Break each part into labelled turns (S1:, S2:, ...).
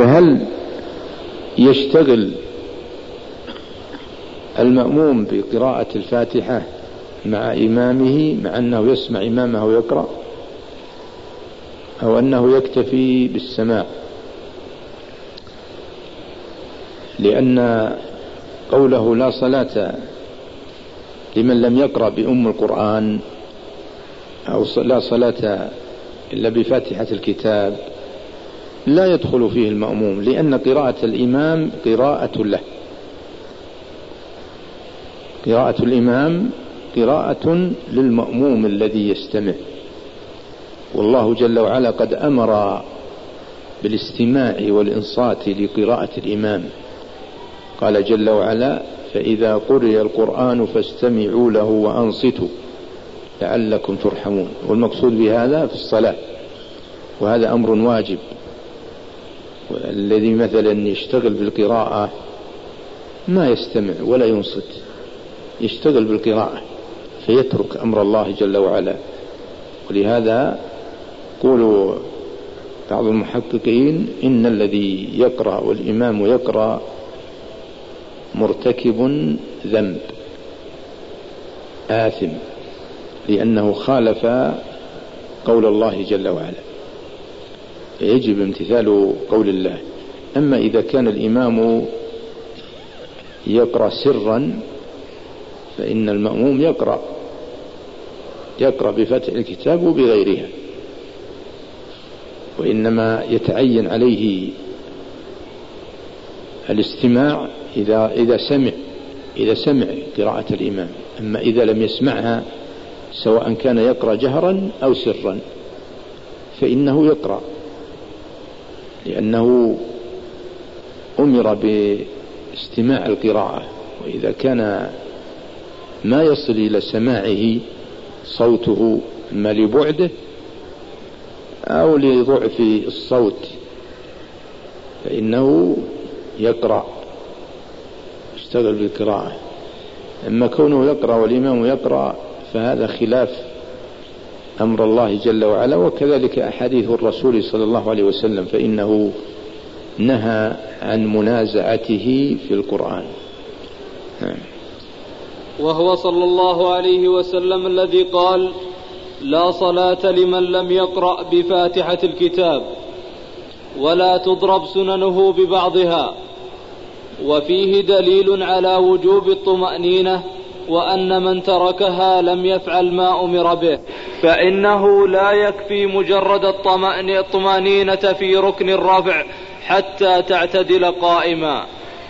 S1: فهل يشتغل المأموم بقراءة الفاتحة مع إمامه مع أنه يسمع إمامه يقرأ، أو أنه يكتفي بالسماع؟ لأن قوله لا صلاة لمن لم يقرأ بأم القرآن، أو لا صلاة إلا بفاتحة الكتاب، لا يدخل فيه المأموم، لأن قراءة الإمام قراءة له. قراءة الإمام قراءة للمأموم الذي يستمع، والله جل وعلا قد أمر بالاستماع والإنصات لقراءة الإمام. قال جل وعلا: فإذا قرئ القرآن فاستمعوا له وأنصتوا لعلكم ترحمون. والمقصود بهذا في الصلاة، وهذا أمر واجب. الذي مثلا يشتغل بالقراءة ما يستمع ولا ينصت، يشتغل بالقراءة فيترك أمر الله جل وعلا. ولهذا يقول بعض المحققين: إن الذي يقرأ والإمام يقرأ مرتكب ذنب آثم، لأنه خالف قول الله جل وعلا، يجب امتثال قول الله. أما إذا كان الإمام يقرأ سرا فإن المأموم يقرأ بفتح الكتاب وبغيرها، وإنما يتعين عليه الاستماع إذا سمع قراءة الإمام. أما إذا لم يسمعها سواء كان يقرأ جهرا أو سرا فإنه يقرأ، لأنه أمر باستماع القراءة. وإذا كان ما يصل إلى سماعه صوته ما لبعده أو لضعف الصوت فإنه يقرأ، يشتغل بالقراءة. أما كونه يقرأ والإمام يقرأ فهذا خلاف أمر الله جل وعلا، وكذلك أحاديث الرسول صلى الله عليه وسلم، فإنه نهى عن منازعته في القرآن.
S2: وهو صلى الله عليه وسلم الذي قال: لا صلاة لمن لم يقرأ بفاتحة الكتاب، ولا تضرب سننه ببعضها. وفيه دليل على وجوب الطمأنينة، وأن من تركها لم يفعل ما أمر به، فإنه لا يكفي مجرد الطمأنينة في ركن الرفع حتى تعتدل قائما.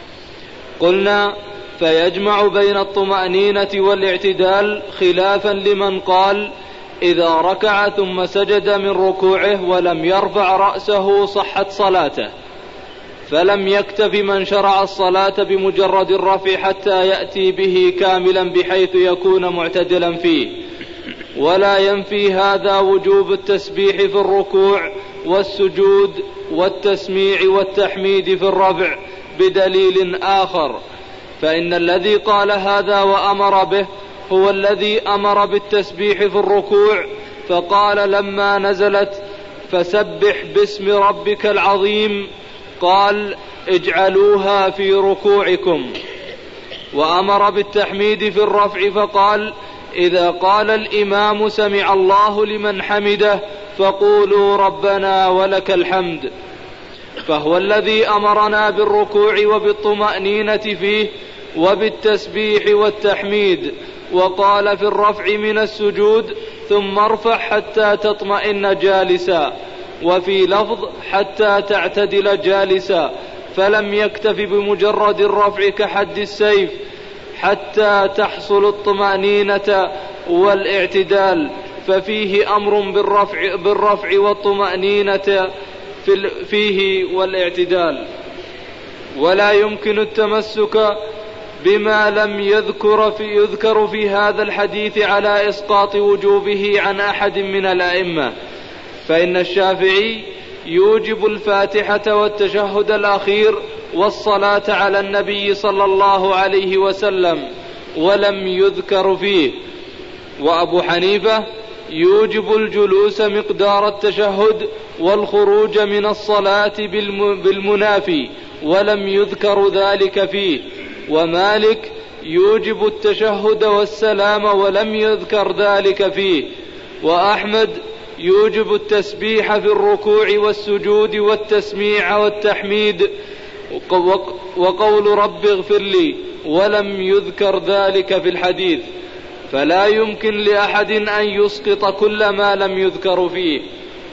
S2: قلنا: فيجمع بين الطمأنينة والاعتدال، خلافا لمن قال إذا ركع ثم سجد من ركوعه ولم يرفع رأسه صحت صلاته. فلم يكتف من شرع الصلاة بمجرد الرفع حتى يأتي به كاملا بحيث يكون معتدلا فيه. ولا ينفي هذا وجوب التسبيح في الركوع والسجود والتسميع والتحميد في الرفع بدليل آخر، فإن الذي قال هذا وأمر به هو الذي أمر بالتسبيح في الركوع، فقال لما نزلت فسبح باسم ربك العظيم قال اجعلوها في ركوعكم. وأمر بالتحميد في الرفع فقال إذا قال الإمام سمع الله لمن حمده فقولوا ربنا ولك الحمد. فهو الذي أمرنا بالركوع وبالطمأنينة فيه وبالتسبيح والتحميد. وقال في الرفع من السجود ثم ارفع حتى تطمئن جالسا، وفي لفظ حتى تعتدل جالسا، فلم يكتف بمجرد الرفع كحد السيف حتى تحصل الطمأنينة والاعتدال، ففيه أمر بالرفع والطمأنينة فيه والاعتدال. ولا يمكن التمسك بما لم يذكر في هذا الحديث على إسقاط وجوبه عن أحد من الأئمة، فإن الشافعي يوجب الفاتحة والتشهد الأخير والصلاة على النبي صلى الله عليه وسلم ولم يذكر فيه. وأبو حنيفة يوجب الجلوس مقدار التشهد والخروج من الصلاة بالمنافي ولم يذكر ذلك فيه. ومالك يوجب التشهد والسلام ولم يذكر ذلك فيه. وأحمد يوجب التسبيح في الركوع والسجود والتسميع والتحميد وقول رب اغفر لي ولم يذكر ذلك في الحديث، فلا يمكن لأحد أن يسقط كل ما لم يذكر فيه.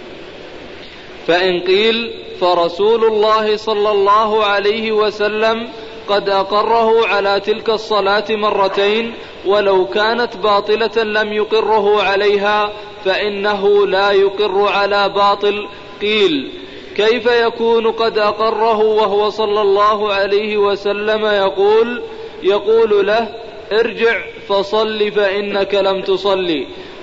S2: فإن قيل فرسول الله صلى الله عليه وسلم قد أقره على تلك الصلاة مرتين ولو كانت باطلة لم يقره عليها فإنه لا يقر على باطل. قيل كيف يكون قد أقره وهو صلى الله عليه وسلم يقول له ارجع فصل فإنك لم تصلي،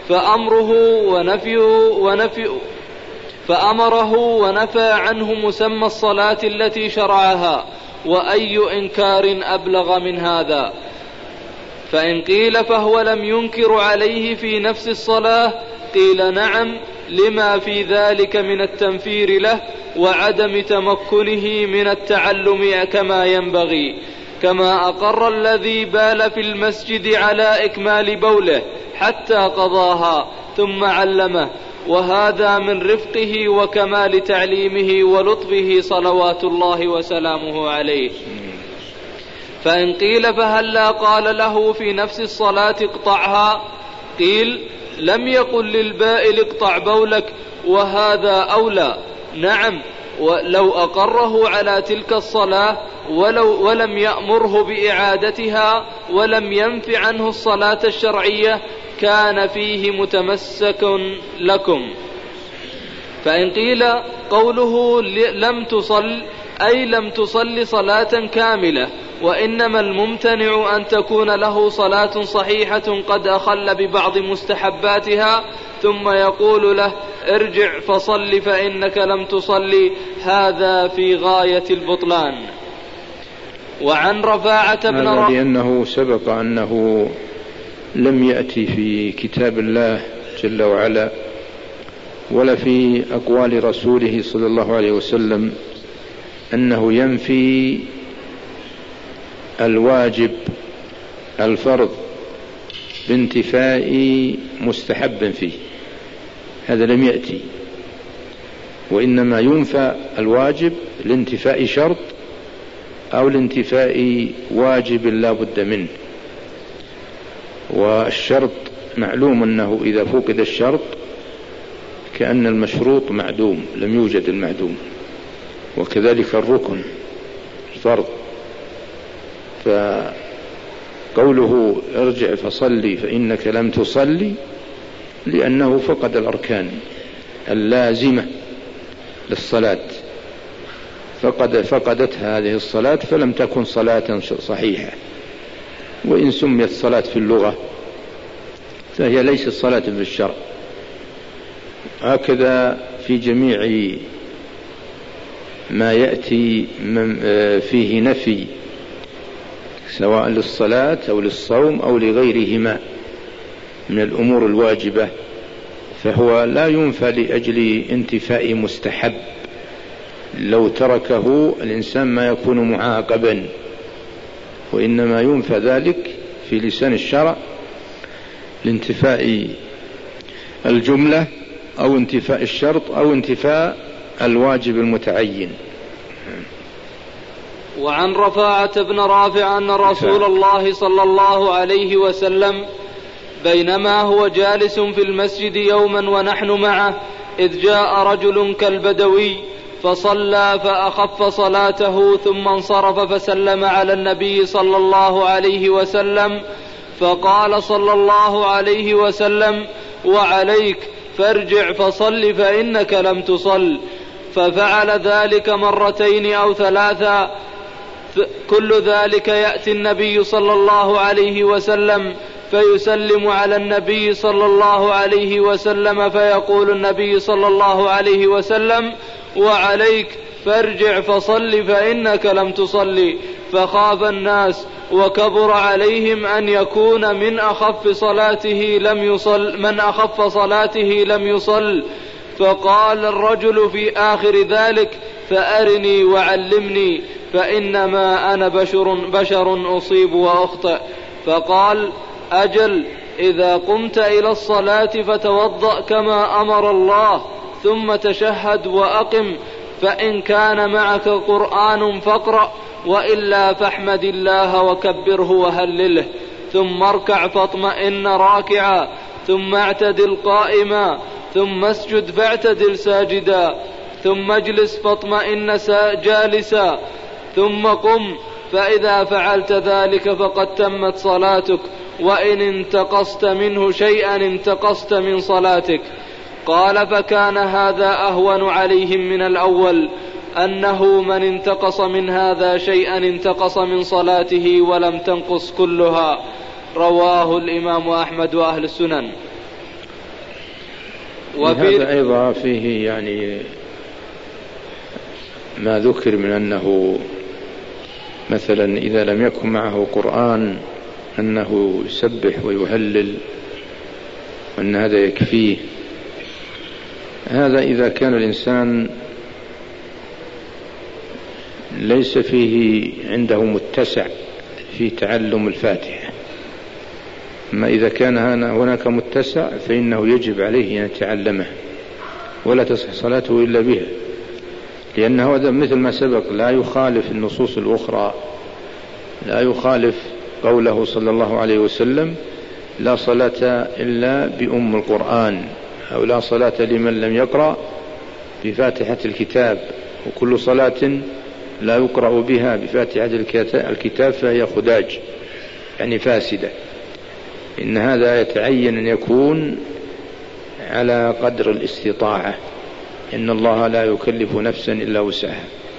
S2: فأمره ونفى عنه مسمى الصلاة التي شرعها، وأي إنكار أبلغ من هذا؟ فإن قيل فهو لم ينكر عليه في نفس الصلاة، قيل نعم لما في ذلك من التنفير له وعدم تمكنه من التعلم كما ينبغي، كما أقر الذي بال في المسجد على إكمال بوله حتى قضاها ثم علمه، وهذا من رفقه وكمال تعليمه ولطفه صلوات الله وسلامه عليه. فإن قيل فهلا قال له في نفس الصلاة اقطعها؟ قيل لم يقل للبائل اقطع بولك وهذا أولى. نعم، ولو أقره على تلك الصلاة ولم يأمره بإعادتها ولم ينف عنه الصلاة الشرعية كان فيه متمسك لكم. فإن قيل قوله لم تصل أي لم تصل صلاة كاملة، وإنما الممتنع أن تكون له صلاة صحيحة قد أخل ببعض مستحباتها ثم يقول له ارجع فصل فإنك لم تصلي، هذا في غاية البطلان. وعن رفاعة بن
S1: لأنه سبق أنه لم يأتي في كتاب الله جل وعلا ولا في أقوال رسوله صلى الله عليه وسلم أنه ينفي الواجب الفرض بانتفاء مستحب فيه، هذا لم يأتي، وإنما ينفى الواجب لانتفاء شرط أو لانتفاء واجب لا بد منه. والشرط معلوم أنه إذا فقد الشرط كأن المشروط معدوم، لم يوجد المعدوم، وكذلك الركن الفرض. فقوله ارجع فصلي فإنك لم تصلي لأنه فقد الأركان اللازمة للصلاة، فقدت هذه الصلاة فلم تكن صلاة صحيحة، وإن سميت صلاة في اللغة فهي ليست صلاة في الشرع. هكذا في جميع ما يأتي فيه نفي سواء للصلاة أو للصوم أو لغيرهما من الأمور الواجبة، فهو لا ينفى لأجل انتفاء مستحب، لو تركه الإنسان ما يكون معاقبا، وإنما ينفى ذلك في لسان الشرع لانتفاء الجملة أو انتفاء الشرط أو انتفاء الواجب المتعين.
S2: وعن رفاعة بن رافع أن رسول الله صلى الله عليه وسلم بينما هو جالس في المسجد يوما ونحن معه إذ جاء رجل كالبدوي فصلى فأخف صلاته ثم انصرف فسلم على النبي صلى الله عليه وسلم، فقال صلى الله عليه وسلم وعليك فارجع فصل فإنك لم تصل، ففعل ذلك مرتين أو ثلاثا، كل ذلك يأتي النبي صلى الله عليه وسلم فيسلم على النبي صلى الله عليه وسلم فيقول النبي صلى الله عليه وسلم وعليك فارجع فصل فإنك لم تصلي، فخاف الناس وكبر عليهم أن يكون من أخف صلاته لم يصل. فقال الرجل في آخر ذلك: فأرني وعلمني، فإنما أنا بشر أصيب وأخطئ. فقال: أجل، إذا قمت إلى الصلاة فتوضأ كما أمر الله، ثم تشهد وأقم، فإن كان معك قرآن فاقرأ، وإلا فاحمد الله وكبره وهلله، ثم اركع فاطمئن راكعا، ثم اعتدل قائما، ثم اسجد فاعتدل ساجدا، ثم اجلس فاطمئن جالسا، ثم قم، فإذا فعلت ذلك فقد تمت صلاتك، وإن انتقصت منه شيئا انتقصت من صلاتك. قال: فكان هذا أهون عليهم من الأول، أنه من انتقص من هذا شيئا انتقص من صلاته ولم تنقص كلها. رواه الإمام أحمد وأهل السنن.
S1: وهذا أيضا فيه يعني ما ذكر من أنه مثلا إذا لم يكن معه قرآن أنه يسبح ويهلل، وأن هذا يكفيه. هذا إذا كان الإنسان ليس فيه عنده متسع في تعلم الفاتحة. أما إذا كان هناك متسع فإنه يجب عليه أن يتعلمه، ولا تصح صلاته إلا بها، لأنه هذا مثل ما سبق لا يخالف النصوص الأخرى، لا يخالف قوله صلى الله عليه وسلم: لا صلاة إلا بأم القرآن، أو لا صلاة لمن لم يقرأ بفاتحة الكتاب، وكل صلاة لا يقرأ بها بفاتحة الكتاب فهي خداج، يعني فاسدة. إن هذا يتعين أن يكون على قدر الاستطاعة، إن الله لا يكلف نفسا إلا وسعها.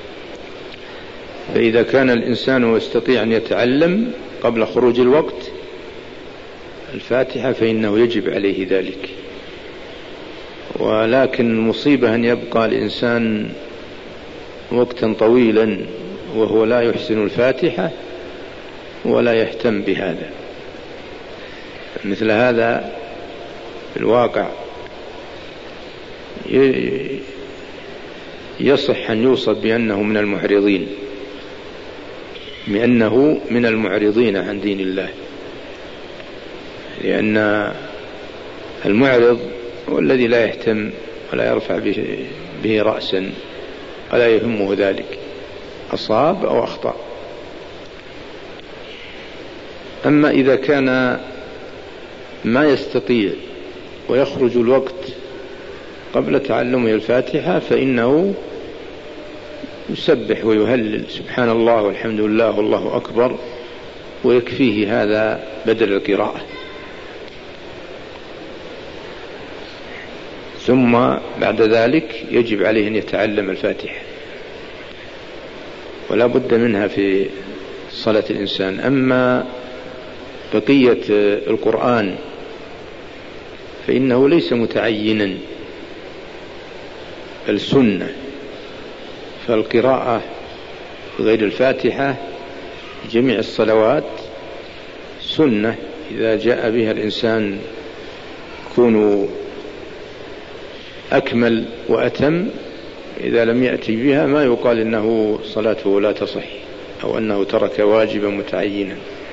S1: فإذا كان الإنسان يستطيع أن يتعلم قبل خروج الوقت الفاتحة فإنه يجب عليه ذلك. ولكن المصيبة أن يبقى الإنسان وقتا طويلا وهو لا يحسن الفاتحة ولا يهتم بهذا. مثل هذا في الواقع يصح أن يوصف بأنه من المعرضين، بأنه من المعرضين عن دين الله، لأن المعرض هو الذي لا يهتم ولا يرفع به رأسا ولا يهمه ذلك، أصاب أو أخطأ. أما إذا كان ما يستطيع ويخرج الوقت قبل تعلمه الفاتحة فإنه يسبح ويهلل سبحان الله والحمد لله والله أكبر، ويكفيه هذا بدل القراءة. ثم بعد ذلك يجب عليه أن يتعلم الفاتحة، ولا بد منها في صلاة الإنسان. أما بقية القرآن فإنه ليس متعينا، بل سنة. فالقراءة غير الفاتحة جميع الصلوات سنة، إذا جاء بها الإنسان يكون أكمل وأتم. إذا لم يأتي بها ما يقال إنه صلاته لا تصح أو أنه ترك واجبا متعينا.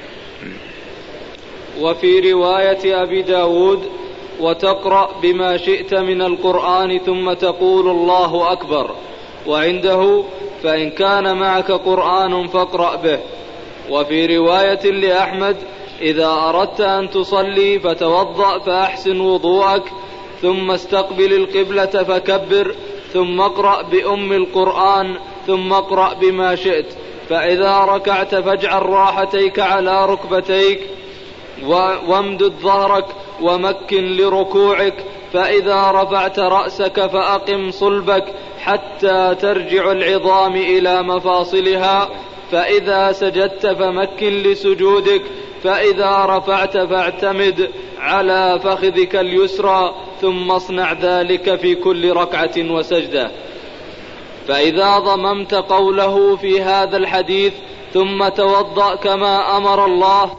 S2: وفي رواية أبي داود: وتقرأ بما شئت من القرآن ثم تقول الله أكبر. وعنده: فإن كان معك قرآن فاقرأ به. وفي رواية لأحمد: إذا أردت أن تصلي فتوضأ فأحسن وضوءك، ثم استقبل القبلة فكبر، ثم اقرأ بأم القرآن، ثم اقرأ بما شئت. فإذا ركعت فاجعل راحتيك على ركبتيك، وامدد ظهرك ومكن لركوعك. فإذا رفعت رأسك فأقم صلبك حتى ترجع العظام إلى مفاصلها. فإذا سجدت فمكن لسجودك. فإذا رفعت فاعتمد على فخذك اليسرى، ثم اصنع ذلك في كل ركعة وسجدة. فإذا ضممت قوله في هذا الحديث ثم توضأ كما أمر الله.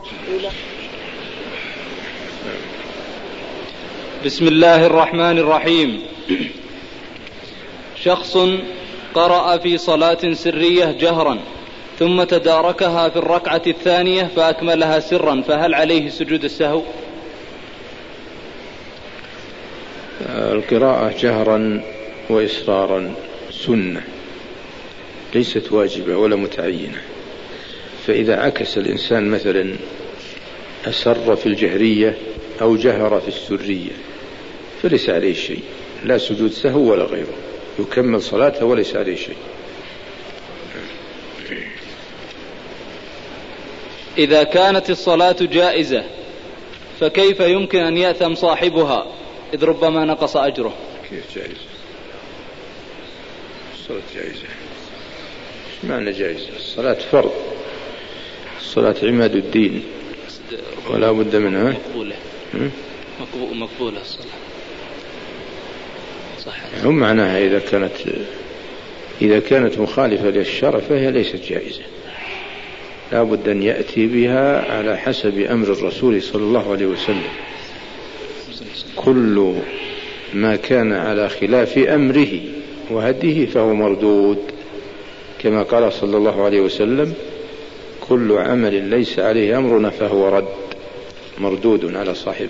S2: بسم الله الرحمن الرحيم. شخص قرأ في صلاة سرية جهرا ثم تداركها في الركعة الثانية فأكملها سرا، فهل عليه سجود السهو؟
S1: القراءة جهرا وإسرارا سنة ليست واجبة ولا متعينة، فإذا عكس الإنسان مثلا أسر في الجهرية أو جهر في السرية فليس عليه شيء، لا سجود سهو ولا غيره، يكمل صلاته وليس عليه شيء.
S2: إذا كانت الصلاة جائزة فكيف يمكن أن يأثم صاحبها إذ ربما نقص أجره؟
S1: كيف جائزة؟ الصلاة جائزة، ايش معنى جائزة؟ الصلاة فرض، الصلاة عماد الدين ولا بد منها.
S2: مقبولة الصلاة صح.
S1: هم معناها إذا كانت مخالفة للشرع فهي ليست جائزة، لا بد أن يأتي بها على حسب أمر الرسول صلى الله عليه وسلم. كل ما كان على خلاف أمره وهديه فهو مردود، كما قال صلى الله عليه وسلم: كل عمل ليس عليه أمرنا فهو رد، مردود على صاحبه.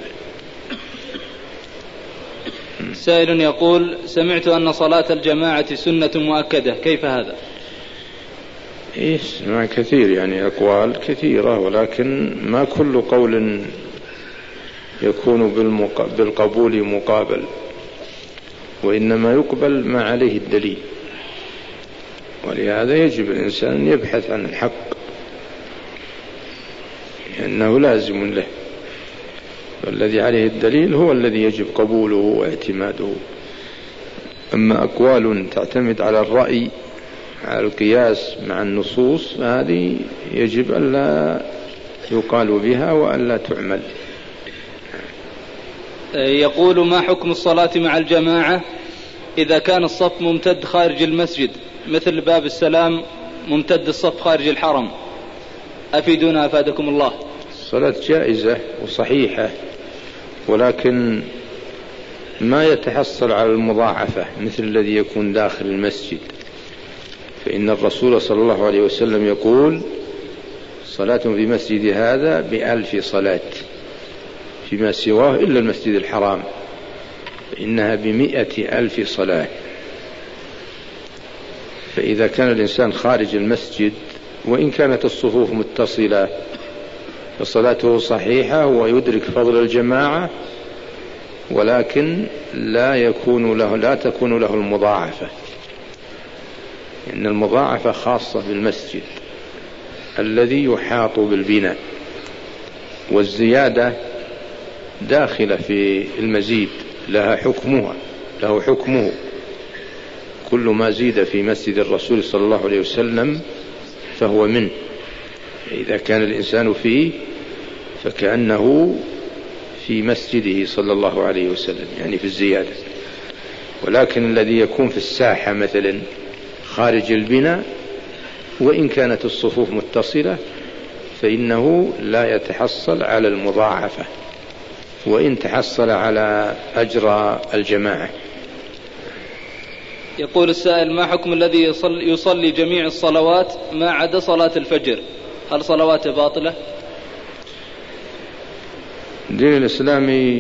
S2: سائل يقول: سمعت أن صلاة الجماعة سنة مؤكدة، كيف هذا؟
S1: مع كثير، يعني أقوال كثيرة، ولكن ما كل قول يكون بالقبول مقابل، وإنما يقبل ما عليه الدليل، ولهذا يجب الإنسان أن يبحث عن الحق لأنه لازم له، والذي عليه الدليل هو الذي يجب قبوله واعتماده. أما أقوال تعتمد على الرأي على القياس مع النصوص هذه يجب ألا يقال بها وألا تعمل.
S2: يقول: ما حكم الصلاة مع الجماعة إذا كان الصف ممتد خارج المسجد مثل باب السلام ممتد الصف خارج الحرم؟ أفيدونا أفادكم الله.
S1: الصلاة جائزة وصحيحة، ولكن ما يتحصل على المضاعفة مثل الذي يكون داخل المسجد، فإن الرسول صلى الله عليه وسلم يقول: صلاة في مسجد هذا ب1000 صلاة، فيما سواه إلا المسجد الحرام فإنها ب100,000 صلاة. فإذا كان الإنسان خارج المسجد وإن كانت الصفوف متصلة فصلاته صحيحة ويدرك فضل الجماعة، ولكن لا تكون له المضاعفة، إن المضاعفة خاصة بالمسجد الذي يحاط بالبناء، والزيادة داخلة في المزيد، له حكمه. كل ما زيد في مسجد الرسول صلى الله عليه وسلم فهو منه، إذا كان الإنسان فيه فكأنه في مسجده صلى الله عليه وسلم، يعني في الزيادة. ولكن الذي يكون في الساحة مثلا خارج البناء وإن كانت الصفوف متصلة فإنه لا يتحصل على المضاعفة، وإن تحصل على أجر الجماعة.
S2: يقول السائل: ما حكم الذي يصلي جميع الصلوات ما عدا صلاة الفجر؟ هل صلواته باطلة؟
S1: الدين الإسلامي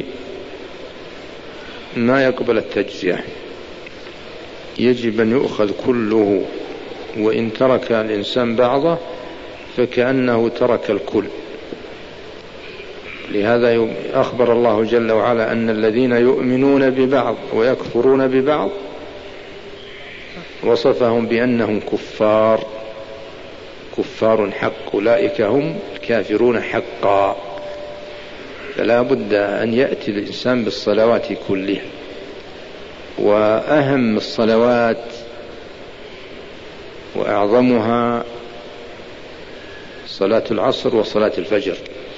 S1: ما يقبل التجزئة، يجب أن يؤخذ كله، وإن ترك الإنسان بعضه فكأنه ترك الكل. لهذا أخبر الله جل وعلا أن الذين يؤمنون ببعض ويكفرون ببعض وصفهم بأنهم كفار حق، أولئك هم الكافرون حقا. فلا بد أن يأتي الإنسان بالصلوات كلها، وأهم الصلوات وأعظمها صلاة العصر وصلاة الفجر.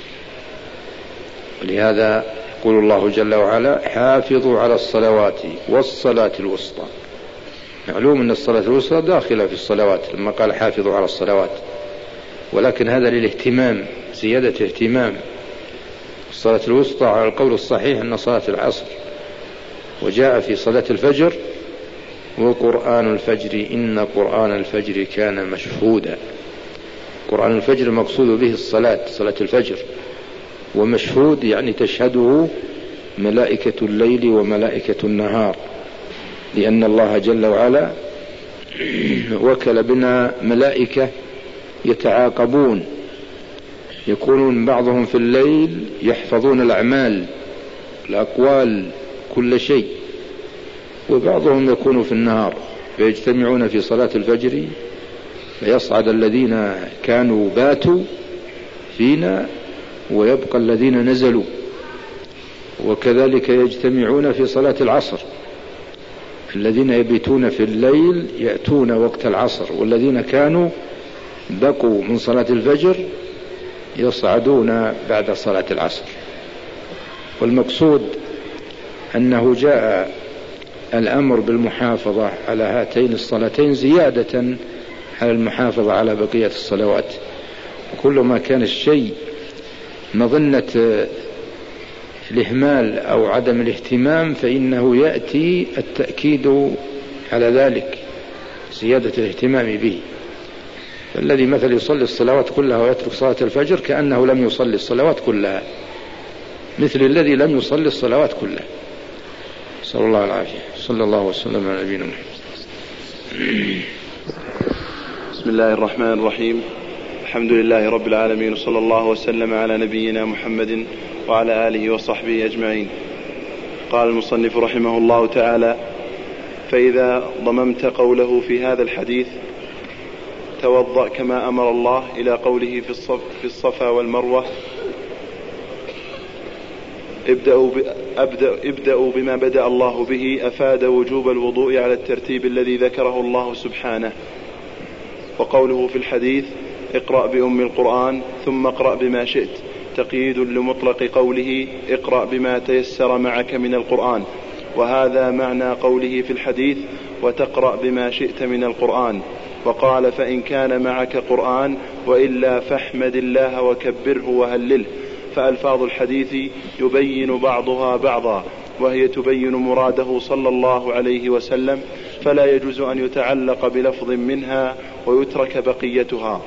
S1: ولهذا يقول الله جل وعلا: حافظوا على الصلوات والصلاة الوسطى. معلوم أن الصلاة الوسطى داخلة في الصلوات لما قال حافظوا على الصلوات، ولكن هذا للاهتمام، زيادة اهتمام. الصلاة الوسطى على القول الصحيح أن صلاة العصر، وجاء في صلاة الفجر وقرآن الفجر إن قرآن الفجر كان مشهودا. قرآن الفجر مقصود به الصلاة، صلاة الفجر، ومشهود يعني تشهده ملائكة الليل وملائكة النهار، لأن الله جل وعلا وكل بنا ملائكة يتعاقبون، يكونون بعضهم في الليل يحفظون الأعمال الأقوال كل شيء، وبعضهم يكون في النهار فيجتمعون في صلاة الفجر، فيصعد الذين كانوا باتوا فينا ويبقى الذين نزلوا. وكذلك يجتمعون في صلاة العصر، الذين يبيتون في الليل يأتون وقت العصر، والذين كانوا بقوا من صلاة الفجر يصعدون بعد صلاة العصر. والمقصود أنه جاء الأمر بالمحافظة على هاتين الصلاتين زيادة على المحافظة على بقية الصلوات. وكل ما كان الشيء مظنة الإهمال أو عدم الاهتمام فإنه يأتي التأكيد على ذلك، زيادة الاهتمام به. الذي مثل يصلي الصلوات كلها ويترك صلاة الفجر كأنه لم يصلي الصلوات كلها، مثل الذي لم يصلي الصلوات كلها. صلى الله العافية. صلى الله وسلم على نبينا محمد.
S3: بسم الله الرحمن الرحيم. الحمد لله رب العالمين، وصلى الله وسلم على نبينا محمد وعلى آله وصحبه أجمعين. قال المصنف رحمه الله تعالى: فإذا ضممت قوله في هذا الحديث توضأ كما أمر الله إلى قوله في الصفا والمروة ابدأوا بما بدأ الله به، أفاد وجوب الوضوء على الترتيب الذي ذكره الله سبحانه. وقوله في الحديث اقرأ بأم القرآن ثم اقرأ بما شئت تقييد لمطلق قوله اقرأ بما تيسر معك من القرآن، وهذا معنى قوله في الحديث وتقرأ بما شئت من القرآن. وقال فإن كان معك قرآن وإلا فاحمد الله وكبره وهلله. فألفاظ الحديث يبين بعضها بعضا، وهي تبين مراده صلى الله عليه وسلم، فلا يجوز أن يتعلق بلفظ منها ويترك بقيتها.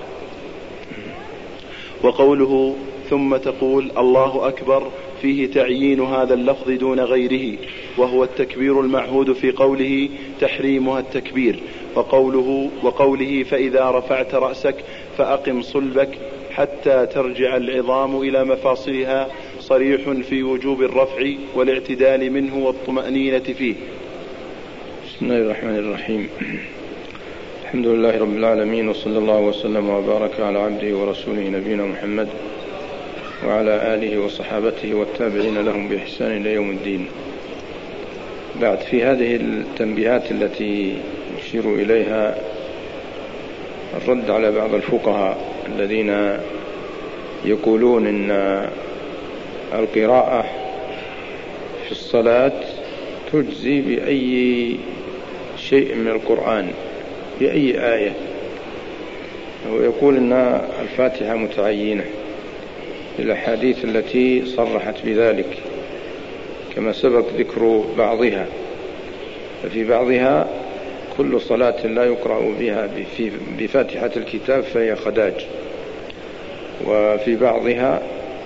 S3: وقوله ثم تقول الله أكبر فيه تعيين هذا اللفظ دون غيره، وهو التكبير المعهود في قوله تحريمها التكبير. وقوله فإذا رفعت رأسك فأقم صلبك حتى ترجع العظام إلى مفاصلها صريح في وجوب الرفع والاعتدال منه والطمأنينة فيه.
S1: بسم الله الرحمن الرحيم. الحمد لله رب العالمين، وصلى الله وسلم وبارك على عبده ورسوله نبينا محمد وعلى آله وصحابته والتابعين لهم بإحسان إلى يوم الدين. بعد، في هذه التنبيهات التي يشير إليها الرد على بعض الفقهاء الذين يقولون إن القراءة في الصلاة تجزي بأي شيء من القرآن، بأي آية، ويقول إن الفاتحة متعينة الأحاديث التي صرحت بذلك كما سبق ذكر بعضها. ففي بعضها كل صلاة لا يقرأ بها بفاتحة الكتاب فهي خداج، وفي بعضها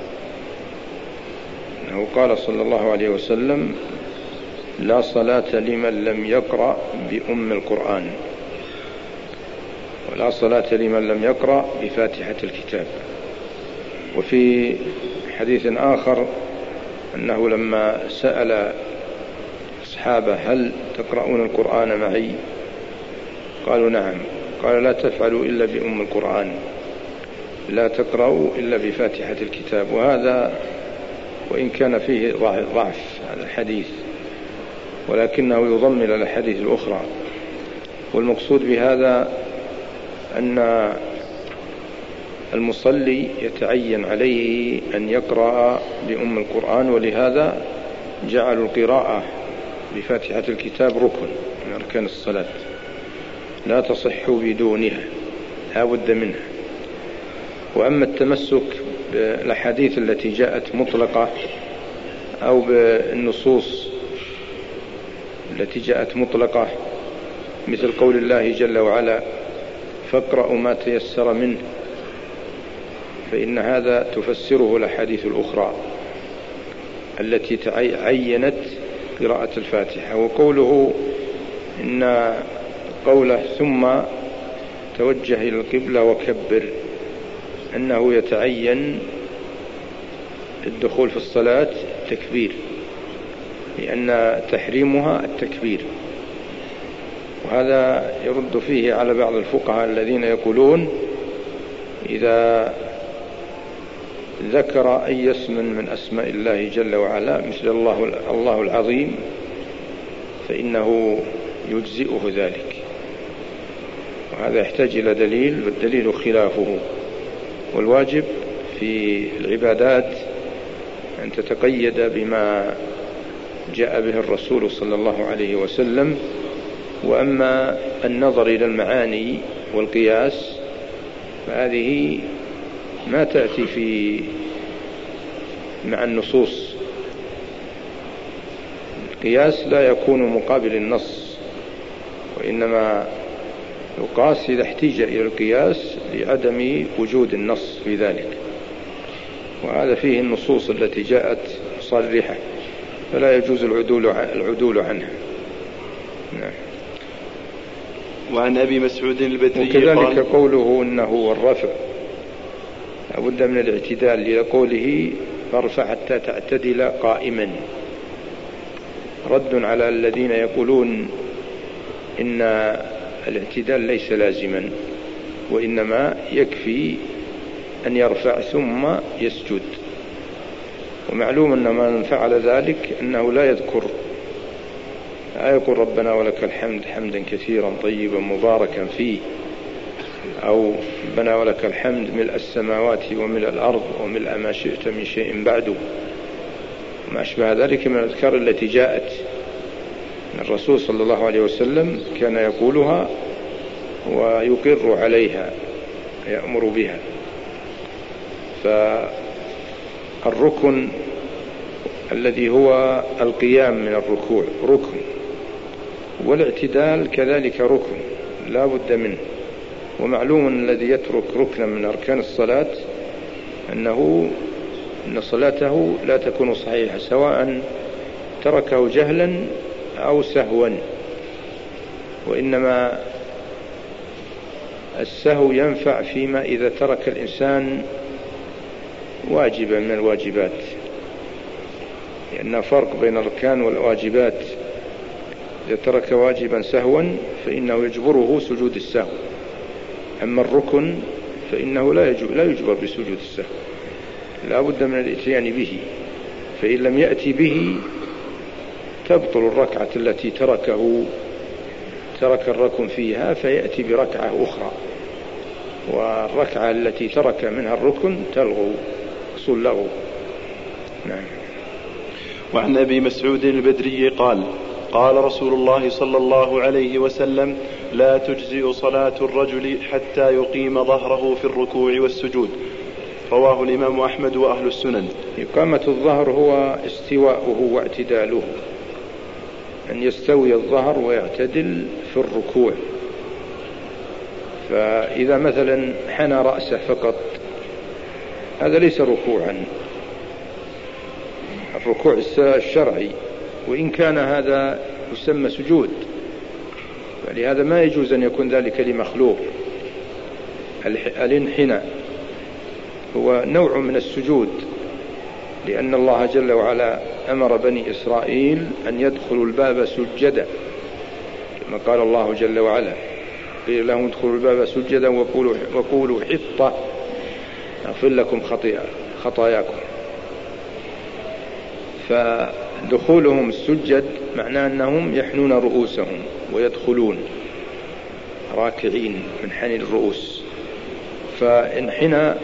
S1: أنه قال صلى الله عليه وسلم لا صلاة لمن لم يقرأ بأم القرآن، ولا صلاة لمن لم يقرأ بفاتحة الكتاب. وفي حديث آخر أنه لما سأل أصحابه هل تقرؤون القرآن معي؟ قالوا نعم. قال لا تفعلوا إلا بأم القرآن، لا تقرأوا إلا بفاتحة الكتاب. وهذا وإن كان فيه ضعف هذا الحديث، ولكنه يضم إلى الأحاديث الأخرى. والمقصود بهذا أن المصلي يتعين عليه أن يقرأ بأم القرآن، ولهذا جعلوا القراءة بفاتحة الكتاب ركن من أركان الصلاة لا تصح بدونها، لا بد منها. وأما التمسك بالأحاديث التي جاءت مطلقة أو بالنصوص التي جاءت مطلقة مثل قول الله جل وعلا فاقرأوا ما تيسر منه، فإن هذا تفسره الأحاديث الأخرى التي عينت قراءة الفاتحة. وقوله إن قوله ثم توجه إلى القبلة وكبر، أنه يتعين الدخول في الصلاة التكبير، لأن تحريمها التكبير. وهذا يرد فيه على بعض الفقهاء الذين يقولون إذا ذكر أي اسم من أسماء الله جل وعلا مثل الله العظيم فإنه يجزئه ذلك، وهذا يحتاج إلى دليل، والدليل خلافه. والواجب في العبادات أن تتقيد بما جاء به الرسول صلى الله عليه وسلم. وأما النظر إلى المعاني والقياس فهذه ما تأتي مع النصوص. القياس لا يكون مقابل النص، وإنما يقاس إذا احتيج إلى القياس لعدم وجود النص في ذلك، وهذا فيه النصوص التي جاءت صريحة فلا يجوز العدول عنها. نعم.
S3: وعن أبي مسعود البدري
S1: وكذلك قوله إنه الرفع لابد من الاعتدال، لقوله فارفع حتى تعتدل قائما، رد على الذين يقولون إن الاعتدال ليس لازما، وإنما يكفي أن يرفع ثم يسجد. ومعلوم أن من فعل ذلك أنه لا يقول ربنا ولك الحمد حمدا كثيرا طيبا مباركا فيه، أو ربنا ولك الحمد ملء السماوات وملء الأرض وملء ما شئت من شيء بعده، ما أشبه ذلك من الأذكار التي جاءت من الرسول صلى الله عليه وسلم، كان يقولها ويقر عليها يأمر بها. فالركن الذي هو القيام من الركوع ركن، والاعتدال كذلك ركن لا بد منه. ومعلوم الذي يترك ركنا من أركان الصلاة أن صلاته لا تكون صحيحة، سواء تركه جهلا أو سهوا. وإنما السهو ينفع فيما إذا ترك الإنسان واجبا من الواجبات، لأن فرق بين الأركان والواجبات. إذا ترك واجبا سهوا فإنه يجبره سجود السهو، أما الركن فإنه لا يجبر بسجود السهو، لا بد من الاتيان به. فإن لم يأتي به تبطل الركعة التي ترك الركن فيها، فيأتي بركعة أخرى، والركعة التي ترك منها الركن تلغو، حصول لغو. نعم.
S3: وعن أبي مسعود البدري قال قال رسول الله صلى الله عليه وسلم لا تجزئ صلاة الرجل حتى يقيم ظهره في الركوع والسجود، رواه الإمام أحمد وأهل السنن.
S1: إقامة الظهر هو استواؤه واعتداله، أن يستوي الظهر ويعتدل في الركوع. فإذا مثلا حنى رأسه فقط هذا ليس ركوعا، الركوع الشرعي، وإن كان هذا يسمى سجود، فلهذا ما يجوز أن يكون ذلك لمخلوق. الانحناء هو نوع من السجود، لأن الله جل وعلا أمر بني إسرائيل أن يدخلوا الباب سجدا، كما قال الله جل وعلا قيل لهم ادخلوا الباب سجدا وقولوا حطة أغفر لكم خطاياكم. فدخولهم السجد معناه أنهم يحنون رؤوسهم ويدخلون راكعين من حني الرؤوس. فانحنى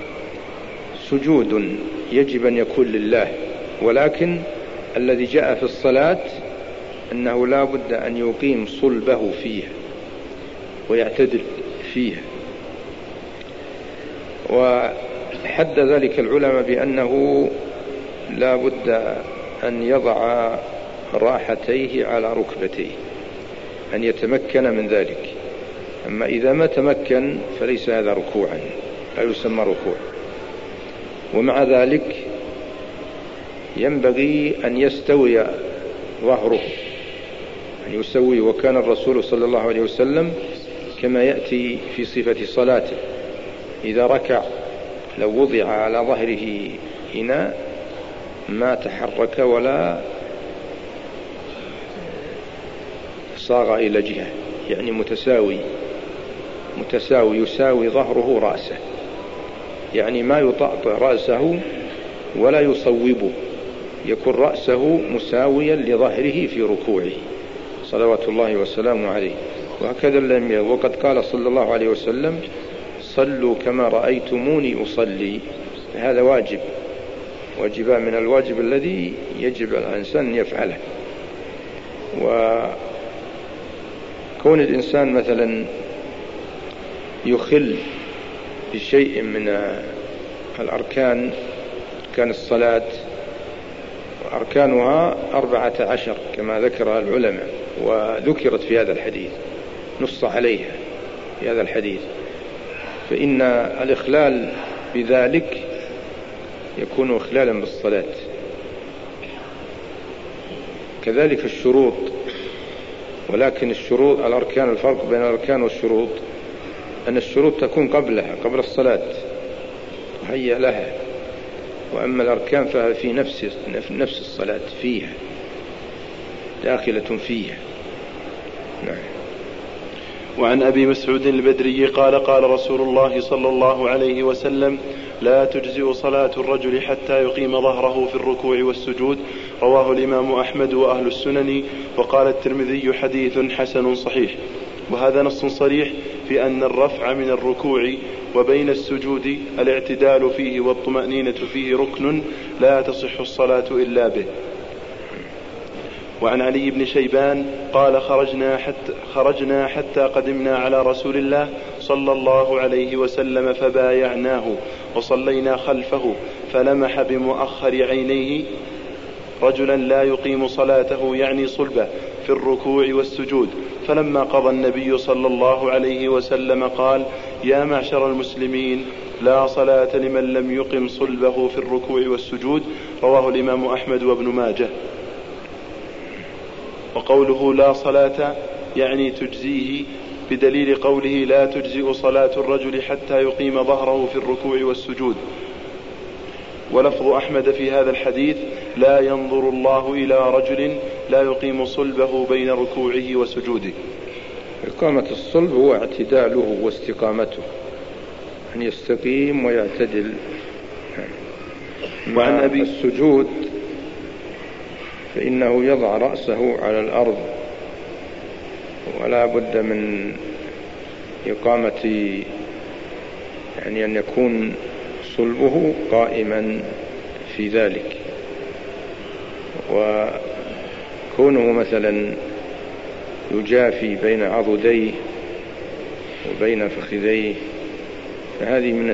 S1: سجود يجب أن يكون لله، ولكن الذي جاء في الصلاة أنه لا بد أن يقيم صلبه فيها ويعتدل فيها. وحد ذلك العلماء بأنه لا بد أن يضع راحتيه على ركبتيه، أن يتمكن من ذلك. أما إذا ما تمكن فليس هذا ركوعا، لا يسمى ركوع. ومع ذلك ينبغي أن يستوي ظهره، أن يسوي. وكان الرسول صلى الله عليه وسلم كما يأتي في صفة صلاته إذا ركع لو وضع على ظهره إناء ما تحرك ولا صاغ إلى جهة، يعني متساوي يساوي ظهره رأسه، يعني ما يطأطئ رأسه ولا يصوبه، يكون رأسه مساويا لظهره في ركوعه صلوات الله وسلامه عليه. وهكذا وقد قال صلى الله عليه وسلم: صلوا كما رأيتموني أصلي. هذا واجبان من الواجب الذي يجب على الإنسان أن يفعله. وكون الإنسان مثلا يخل بشيء من الأركان، كان الصلاة وأركانها 14 كما ذكرها العلماء وذكرت في هذا الحديث، نص عليها في هذا الحديث، فإن الإخلال بذلك يكون إخلالا بالصلاة. كذلك الشروط، ولكن الشروط الأركان، الفرق بين الأركان والشروط أن الشروط تكون قبل الصلاة هيا لها، وأما الأركان فهي في نفس الصلاة، فيها داخلة فيها. نعم.
S3: وعن أبي مسعود البدري قال: قال رسول الله صلى الله عليه وسلم: لا تجزئ صلاة الرجل حتى يقيم ظهره في الركوع والسجود. رواه الإمام أحمد وأهل السنن. وقال الترمذي: حديث حسن صحيح. وهذا نص صريح في أن الرفع من الركوع وبين السجود الاعتدال فيه والطمأنينة فيه ركن لا تصح الصلاة إلا به. وعن علي بن شيبان قال: خرجنا حتى قدمنا على رسول الله صلى الله عليه وسلم فبايعناه وصلينا خلفه، فلمح بمؤخر عينيه رجلا لا يقيم صلاته، يعني صلبه، في الركوع والسجود. فلما قضى النبي صلى الله عليه وسلم قال: يا معشر المسلمين، لا صلاة لمن لم يقم صلبه في الركوع والسجود. رواه الإمام أحمد وابن ماجه. وقوله لا صلاة يعني تجزيه، بدليل قوله: لا تجزئ صلاة الرجل حتى يقيم ظهره في الركوع والسجود. ولفظ أحمد في هذا الحديث: لا ينظر الله إلى رجل لا يقيم صلبه بين ركوعه وسجوده.
S1: إقامة الصلب هو اعتداله واستقامته، أن يستقيم ويعتدل. وعن أبي السجود فإنه يضع رأسه على الأرض، ولا بد من إقامة، يعني أن يكون صلبه قائما في ذلك. وكونه مثلا يجافي بين عضديه وبين فخذيه فهذه من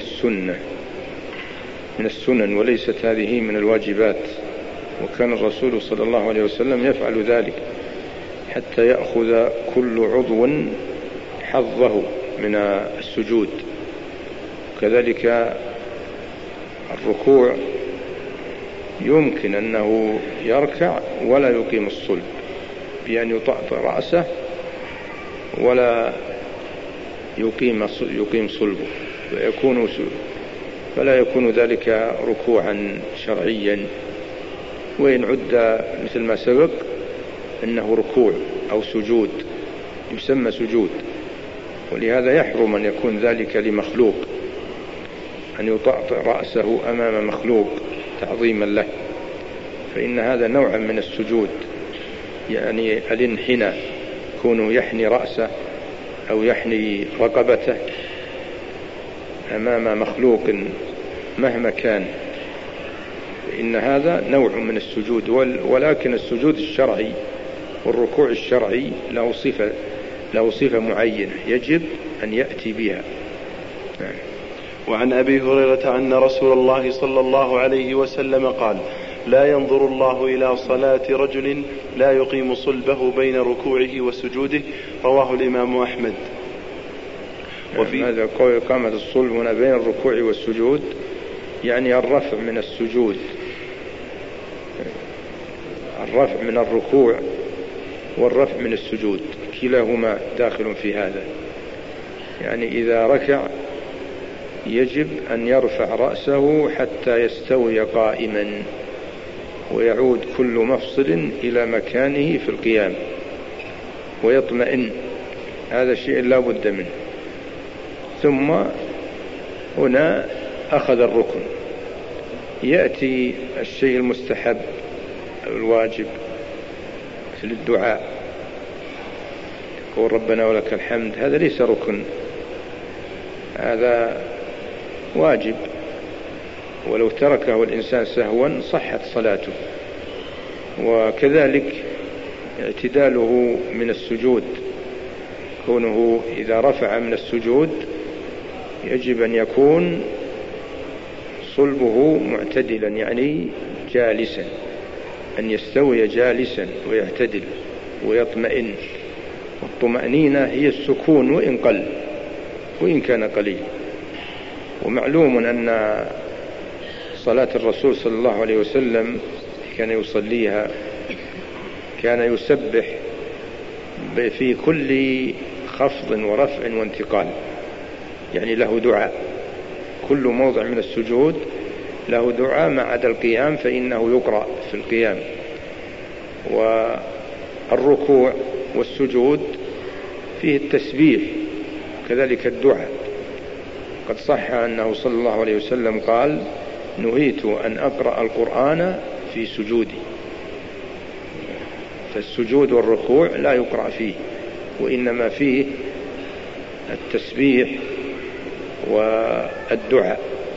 S1: السنن وليست هذه من الواجبات. وكان الرسول صلى الله عليه وسلم يفعل ذلك حتى يأخذ كل عضو حظه من السجود. كذلك الركوع يمكن أنه يركع ولا يقيم الصلب، بأن يطأطئ رأسه ولا يقيم صلبه، فلا يكون ذلك ركوعا شرعيا. وإن عد مثل ما سبق أنه ركوع أو سجود يسمى سجود. ولهذا يحرم أن يكون ذلك لمخلوق، أن يطأطئ رأسه أمام مخلوق تعظيما له، فإن هذا نوع من السجود، يعني الانحناء، كونه يحني رأسه أو يحني رقبته أمام مخلوق مهما كان، إن هذا نوع من السجود. ولكن السجود الشرعي والركوع الشرعي له صفة معينة يجب أن يأتي بها.
S3: وعن أبي هريرة أن رسول الله صلى الله عليه وسلم قال: لا ينظر الله إلى صلاة رجل لا يقيم صلبه بين ركوعه وسجوده. رواه الإمام أحمد.
S1: وفي هذا قول إقامة الصلب هنا بين الركوع والسجود يعني الرفع من السجود، الرفع من الركوع والرفع من السجود كلاهما داخل في هذا. يعني إذا ركع يجب أن يرفع رأسه حتى يستوي قائما ويعود كل مفصل إلى مكانه في القيام ويطمئن، هذا شيء لا بد منه. ثم هنا أخذ الركن، يأتي الشيء المستحب الواجب مثل الدعاء، يقول ربنا ولك الحمد، هذا ليس ركن، هذا واجب، ولو تركه الإنسان سهوا صحت صلاته. وكذلك اعتداله من السجود، كونه إذا رفع من السجود يجب أن يكون صلبه معتدلا، يعني جالسا، أن يستوي جالسا ويعتدل ويطمئن. والطمأنينة هي السكون وإن قل، وإن كان قليل. ومعلوم أن صلاة الرسول صلى الله عليه وسلم كان يصليها، كان يسبح في كل خفض ورفع وانتقال، يعني له دعاء، كل موضع من السجود له دعاء ما عدا القيام فإنه يقرأ في القيام. والركوع والسجود فيه التسبيح كذلك الدعاء. قد صح أنه صلى الله عليه وسلم قال: نهيت أن أقرأ القرآن في سجودي. فالسجود والركوع لا يقرأ فيه، وإنما فيه التسبيح والدعاء.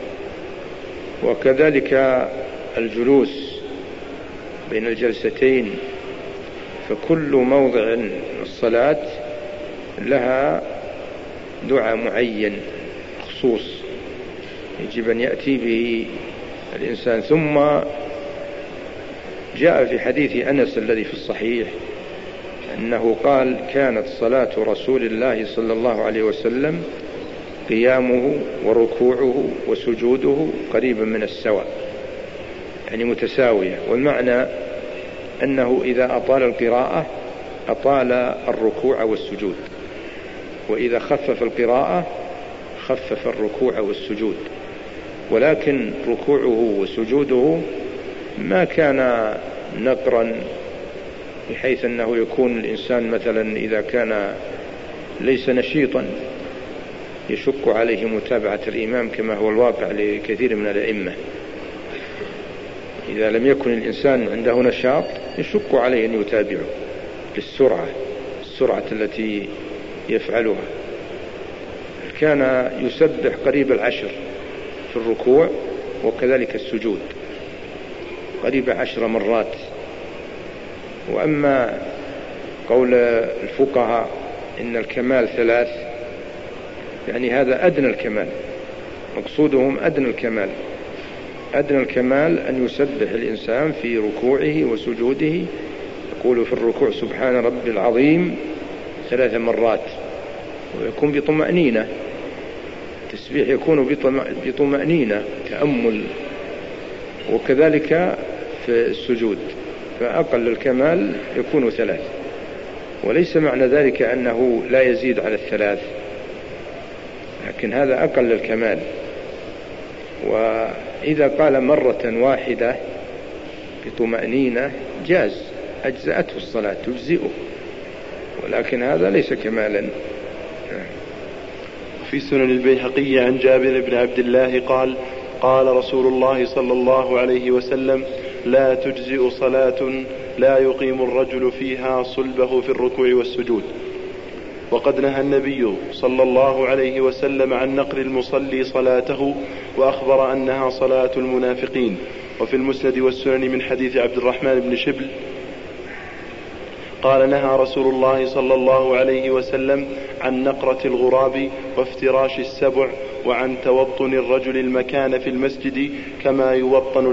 S1: وكذلك الجلوس بين الجلستين، فكل موضع الصلاة لها دعاء معين خصوص يجب أن يأتي به الإنسان. ثم جاء في حديث أنس الذي في الصحيح أنه قال: كانت صلاة رسول الله صلى الله عليه وسلم قيامه وركوعه وسجوده قريبا من السواء، يعني متساوية. والمعنى أنه إذا أطال القراءة أطال الركوع والسجود، وإذا خفف القراءة خفف الركوع والسجود. ولكن ركوعه وسجوده ما كان نقرا، بحيث أنه يكون الإنسان مثلا إذا كان ليس نشيطا يشق عليه متابعة الإمام كما هو الواقع لكثير من الأئمة. إذا لم يكن الإنسان عنده نشاط يشق عليه أن يتابعه السرعة التي يفعلها. كان يسبح قريب 10 في الركوع، وكذلك السجود قريب 10 مرات. وأما قول الفقهاء إن الكمال 3، يعني هذا أدنى الكمال، مقصودهم أدنى الكمال. أدنى الكمال أن يسبح الإنسان في ركوعه وسجوده، يقول في الركوع سبحان ربي العظيم 3 مرات، ويكون بطمأنينة، التسبيح يكون بطمأنينة تأمل. وكذلك في السجود، فأقل الكمال يكون 3، وليس معنى ذلك أنه لا يزيد على 3، لكن هذا أقل الكمال. وإذا قال مرة واحدة بطمأنينة جاز، أجزأته الصلاة تجزئه، ولكن هذا ليس كمالا.
S3: في سنن البيهقي عن جابر بن عبد الله قال: قال رسول الله صلى الله عليه وسلم: لا تجزئ صلاة لا يقيم الرجل فيها صلبه في الركوع والسجود. وقد نهى النبي صلى الله عليه وسلم عن نقل المصلي صلاته، وأخبر أنها صلاة المنافقين. وفي المسند والسنن من حديث عبد الرحمن بن شبل قال: نهى رسول الله صلى الله عليه وسلم عن نقرة الغراب وافتراش السبع وعن توطن الرجل المكان في المسجد كما يوطن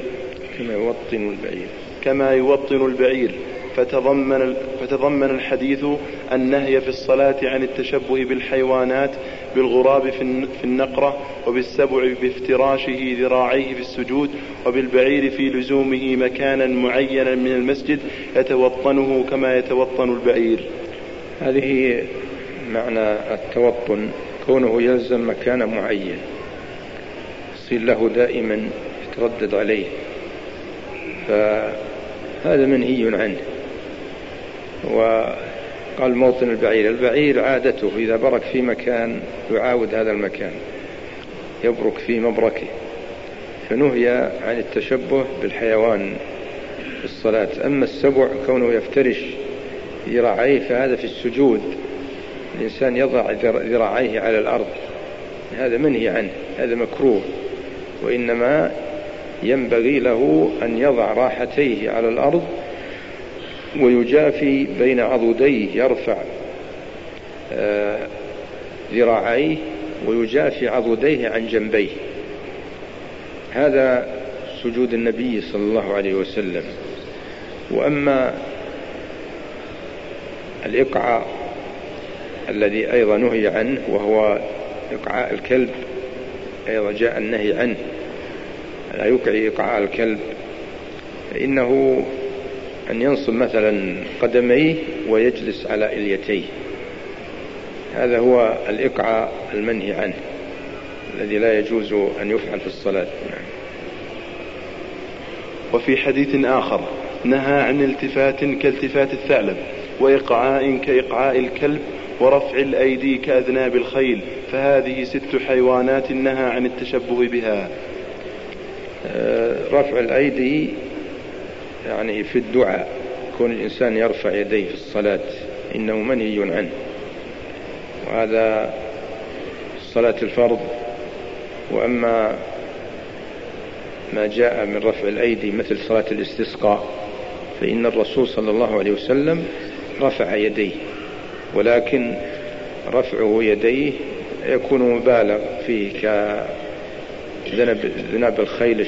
S3: البعير فتضمن الحديث النهي في الصلاة عن التشبه بالحيوانات بالغراب في النقرة، وبالسبع بافتراشه ذراعيه في السجود، وبالبعير في لزومه مكانا معينا من المسجد يتوطنه كما يتوطن البعير.
S1: هذه معنى التوطن، كونه يلزم مكان معين يصير له دائما يتردد عليه، فهذا منهي عنه. وقال موطن البعير عادته إذا برك في مكان يعاود هذا المكان، يبرك في مبركه، فنهي عن التشبه بالحيوان في الصلاة. أما السبع كونه يفترش ذراعيه فهذا في السجود، الإنسان يضع ذراعيه على الأرض، هذا منهي عنه، هذا مكروه، وإنما ينبغي له أن يضع راحتيه على الأرض ويجافي بين عضديه، يرفع ذراعيه ويجافي عضديه عن جنبيه. هذا سجود النبي صلى الله عليه وسلم. وأما الإقعاء الذي أيضا نهي عنه وهو إقعاء الكلب، أيضا جاء النهي عنه، لا يقعي إقعاء الكلب، فإنه أن ينصب مثلا قدميه ويجلس على إليتيه، هذا هو الإقعاء المنهي عنه الذي لا يجوز أن يفعل في الصلاة.
S3: وفي حديث آخر نهى عن التفات كالتفات الثعلب، وإقعاء كإقعاء الكلب، ورفع الأيدي كأذناب الخيل، فهذه 6 حيوانات نهى عن التشبه بها.
S1: رفع الأيدي يعني في الدعاء، كون الإنسان يرفع يديه في الصلاة إنه منهي عنه، وهذا صلاة الفرض. وأما ما جاء من رفع الأيدي مثل صلاة الاستسقاء فإن الرسول صلى الله عليه وسلم رفع يديه، ولكن رفعه يديه يكون مبالغ فيه كذنب الخيل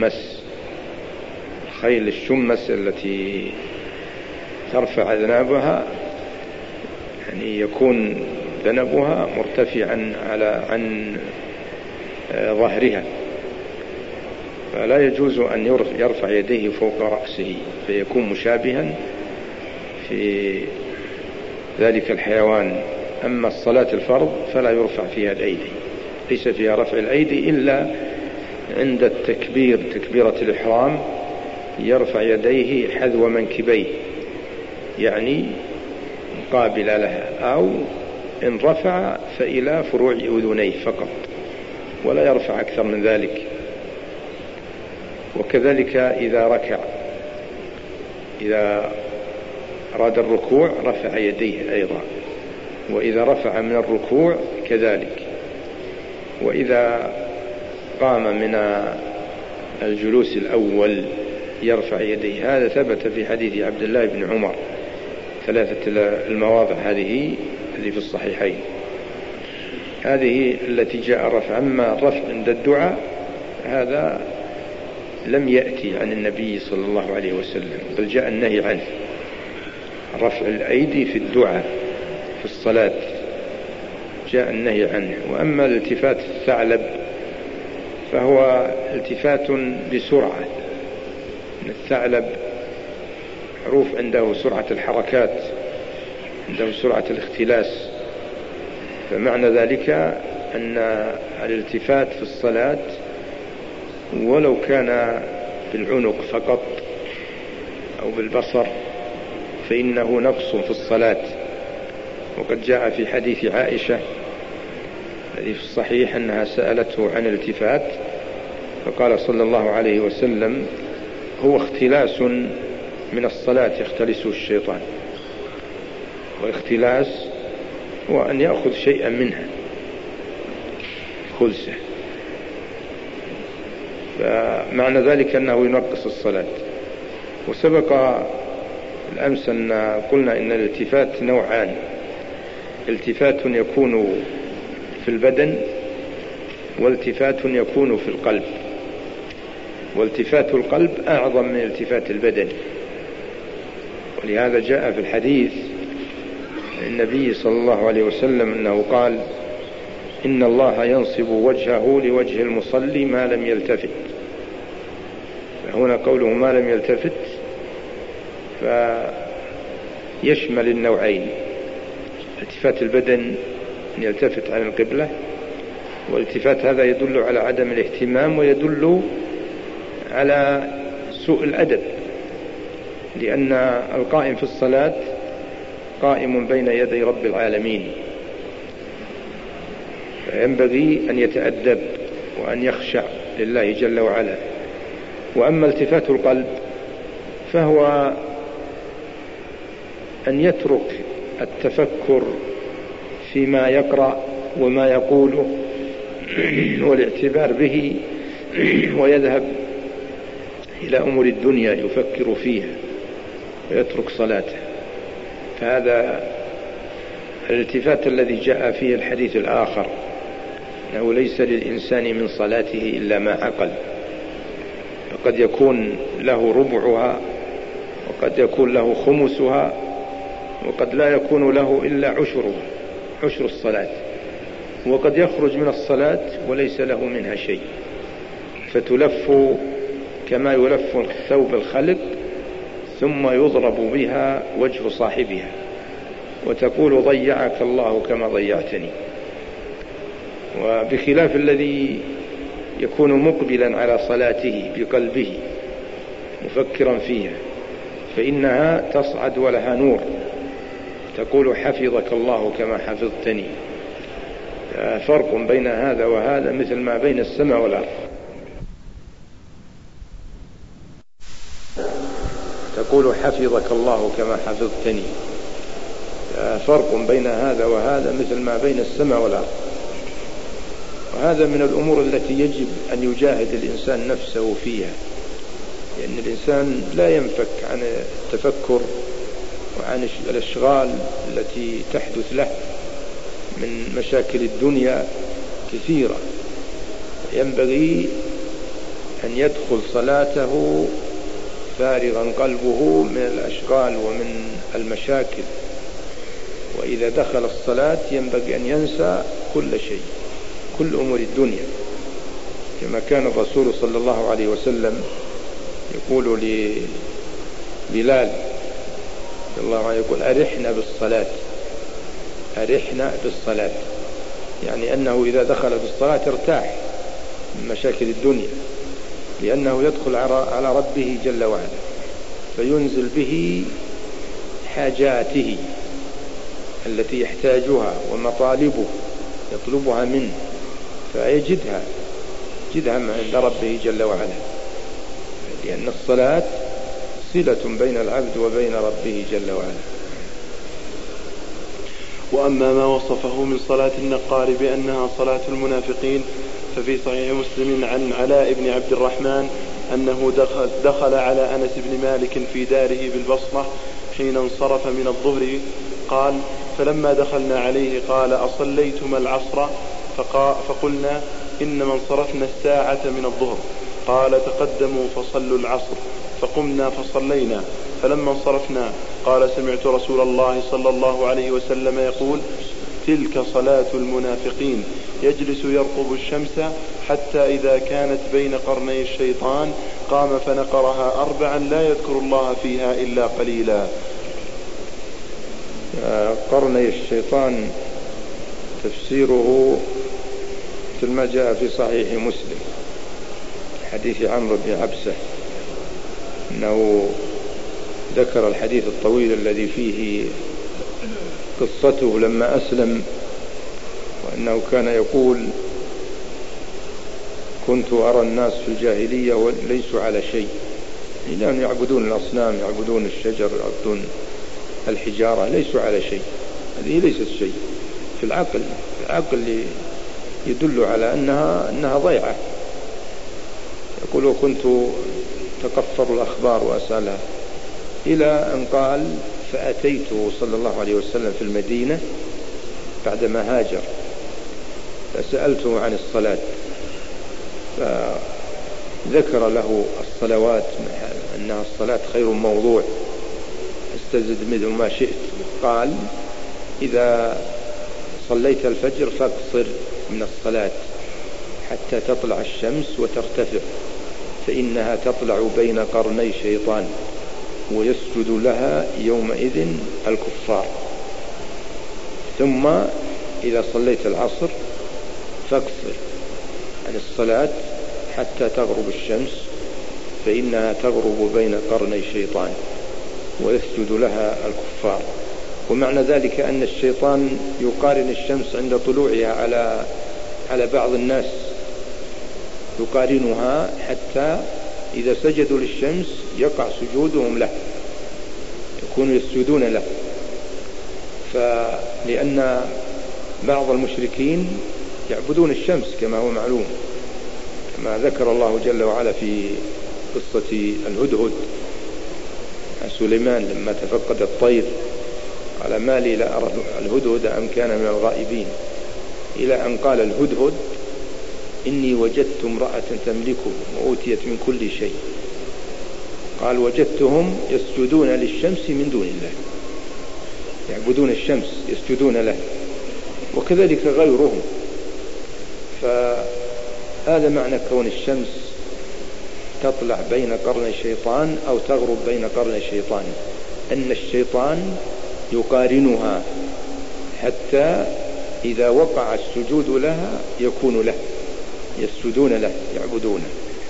S1: الشمس التي ترفع ذنابها، يعني يكون ذنبها مرتفعا عن ظهرها، فلا يجوز أن يرفع يديه فوق رأسه فيكون مشابها في ذلك الحيوان. أما الصلاة الفرض فلا يرفع فيها الأيدي، ليس فيها رفع الأيدي إلا عند التكبير، تكبيرة الإحرام، يرفع يديه حذو منكبيه يعني مقابلة لها، أو إن رفع فإلى فروع أذنيه فقط، ولا يرفع أكثر من ذلك. وكذلك إذا ركع، إذا أراد الركوع رفع يديه أيضا، وإذا رفع من الركوع كذلك، وإذا قام من الجلوس الأول يرفع يديه. هذا ثبت في حديث عبد الله بن عمر، 3 المواضع هذه اللي في الصحيحين، هذه التي جاء رفع. أما الرفع عند الدعاء هذا لم يأتي عن النبي صلى الله عليه وسلم، بل جاء النهي عنه، رفع الأيدي في الدعاء في الصلاة جاء النهي عنه. وأما الالتفات الثعلب فهو التفات بسرعة، الثعلب معروف عنده سرعة الحركات، عنده سرعة الاختلاس، فمعنى ذلك أن الالتفات في الصلاة ولو كان بالعنق فقط أو بالبصر فإنه نقص في الصلاة. وقد جاء في حديث عائشة الذي في الصحيح أنها سألته عن الالتفات فقال صلى الله عليه وسلم: هو اختلاس من الصلاة يختلسه الشيطان. والاختلاس هو أن يأخذ شيئا منها خلسه، فمعنى ذلك أنه ينقص الصلاة. وسبق الأمس أن قلنا إن الالتفات نوعان: التفات يكون في البدن، والتفات يكون في القلب. والتفات القلب أعظم من التفات البدن، ولهذا جاء في الحديث النبي صلى الله عليه وسلم أنه قال: إن الله ينصب وجهه لوجه المصلي ما لم يلتفت. فهنا قوله ما لم يلتفت فيشمل النوعين: التفات البدن أن يلتفت عن القبلة، والالتفات هذا يدل على عدم الاهتمام ويدل على سوء الأدب، لأن القائم في الصلاة قائم بين يدي رب العالمين، فينبغي أن يتأدب وأن يخشع لله جل وعلا. وأما التفات القلب فهو أن يترك التفكر فيما يقرأ وما يقوله والاعتبار به، ويذهب إلى أمور الدنيا يفكر فيها ويترك صلاته. فهذا الالتفات الذي جاء فيه الحديث الآخر أنه ليس للإنسان من صلاته إلا ما عقل، فقد يكون له ربعها، وقد يكون له خمسها، وقد لا يكون له إلا عشر الصلاة، وقد يخرج من الصلاة وليس له منها شيء، فتلف كما يلف الثوب الخلق ثم يضرب بها وجه صاحبها وتقول: ضيعك الله كما ضيعتني. وبخلاف الذي يكون مقبلا على صلاته بقلبه مفكرا فيها، فإنها تصعد ولها نور، تقول: حفظك الله كما حفظتني. فرق بين هذا وهذا مثل ما بين السماء والأرض. تقول: حفظك الله كما حفظتني. فرق بين هذا وهذا مثل ما بين السماء والأرض. وهذا من الأمور التي يجب أن يجاهد الإنسان نفسه فيها، لأن الإنسان لا ينفك عن التفكر وعن الأشغال التي تحدث له من مشاكل الدنيا كثيرة. ينبغي أن يدخل صلاته فارغا قلبه من الأشغال ومن المشاكل، وإذا دخل الصلاة ينبغي أن ينسى كل شيء، كل أمور الدنيا، كما كان الرسول صلى الله عليه وسلم يقول لبلال الله عنه، يقول: أرحنا بالصلاة، أرحنا بالصلاة، يعني أنه إذا دخل بالصلاة ارتاح من مشاكل الدنيا، لأنه يدخل على ربه جل وعلا فينزل به حاجاته التي يحتاجها ومطالبه يطلبها منه، فيجدها عند ربه جل وعلا، لأن الصلاة صلة بين العبد وبين ربه جل وعلا.
S3: وأما ما وصفه من صلاة النقار بأنها صلاة المنافقين ففي صحيح مسلم عن علاء بن عبد الرحمن أنه دخل على أنس بن مالك في داره بالبصرة حين انصرف من الظهر، قال: فلما دخلنا عليه قال: أصليتما العصر؟ فقلنا: إنما انصرفنا الساعة من الظهر. قال: تقدموا فصلوا العصر. فقمنا فصلينا. فلما انصرفنا قال: سمعت رسول الله صلى الله عليه وسلم يقول: تلك صلاة المنافقين، يجلس يرقب الشمس حتى إذا كانت بين قرني الشيطان قام فنقرها 4 لا يذكر الله فيها إلا قليلا.
S1: قرني الشيطان تفسيره مثل ما جاء في صحيح مسلم حديث عمرو بن عبسة، أنه ذكر الحديث الطويل الذي فيه قصته لما أسلم، وأنه كان يقول: كنت أرى الناس في الجاهلية وليسوا على شيء، لأنهم يعبدون الأصنام، يعبدون الشجر، يعبدون الحجارة، ليسوا على شيء. هذه ليست شيء في العقل اللي يدل على أنها ضيعة. يقول: وكنت تقفر الأخبار وأسألها، إلى أن قال: فأتيته صلى الله عليه وسلم في المدينة بعدما هاجر فسألته عن الصلاة، فذكر له الصلوات أنها الصلاة خير موضوع، استزد منه ما شئت. قال: إذا صليت الفجر فاقصر من الصلاة حتى تطلع الشمس وترتفع، فإنها تطلع بين قرني شيطان ويسجد لها يومئذ الكفار. ثم إذا صليت العصر فاقصر عن الصلاة حتى تغرب الشمس، فإنها تغرب بين قرني شيطان ويسجد لها الكفار. ومعنى ذلك أن الشيطان يقارن الشمس عند طلوعها على بعض الناس، يقارنها حتى إذا سجدوا للشمس يقع سجودهم له، يكونوا يسجدون له. لأن بعض المشركين يعبدون الشمس كما هو معلوم، كما ذكر الله جل وعلا في قصة الهدهد عن سليمان لما تفقد الطير قال: ما لي لا أرى الهدهد أم كان من الغائبين، إلى أن قال الهدهد: إني وجدت امرأة تملكهم وأوتيت من كل شيء. قال: وجدتهم يسجدون للشمس من دون الله، يعبدون الشمس يسجدون له، وكذلك غيرهم. فهذا معنى كون الشمس تطلع بين قرن الشيطان أو تغرب بين قرن الشيطان، أن الشيطان يقارنها حتى إذا وقع السجود لها يكون له، يسجدون له يعبدونه.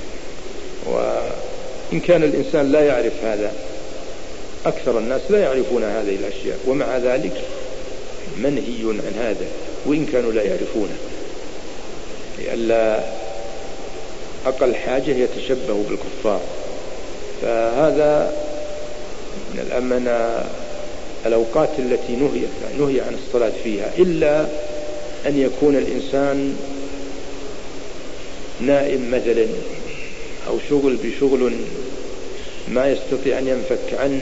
S1: وإن كان الإنسان لا يعرف هذا، أكثر الناس لا يعرفون هذه الأشياء، ومع ذلك منهي عن هذا وإن كانوا لا يعرفونه، لألا أقل حاجة يتشبه بالكفار. فهذا من الأوقات التي نهي عن الصلاة فيها، إلا أن يكون الإنسان نائم مثلا أو بشغل ما يستطيع أن ينفك عنه،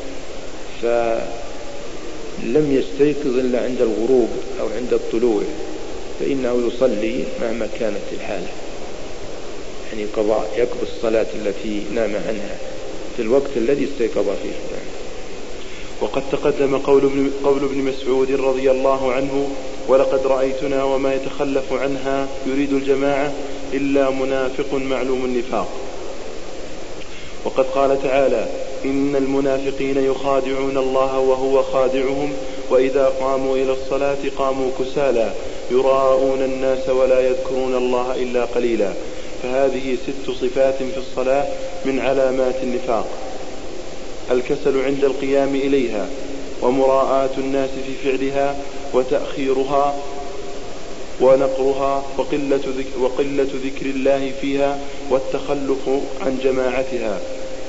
S1: فلم يستيقظ إلا عند الغروب أو عند الطلوع، فإنه يصلي مهما كانت الحالة، يعني قضاء، يقضي الصلاة التي نام عنها في الوقت الذي استيقظ فيه.
S3: وقد تقدم قول ابن مسعود رضي الله عنه: ولقد رأيتنا وما يتخلف عنها يريد الجماعة إلا منافق معلوم النفاق. وقد قال تعالى: إن المنافقين يخادعون الله وهو خادعهم وإذا قاموا إلى الصلاة قاموا كسالى يراءون الناس ولا يذكرون الله إلا قليلا. فهذه 6 صفات في الصلاة من علامات النفاق: الكسل عند القيام إليها، ومراءاة الناس في فعلها، وتأخيرها ونقرها، وقلة ذكر الله فيها، والتخلف عن جماعتها.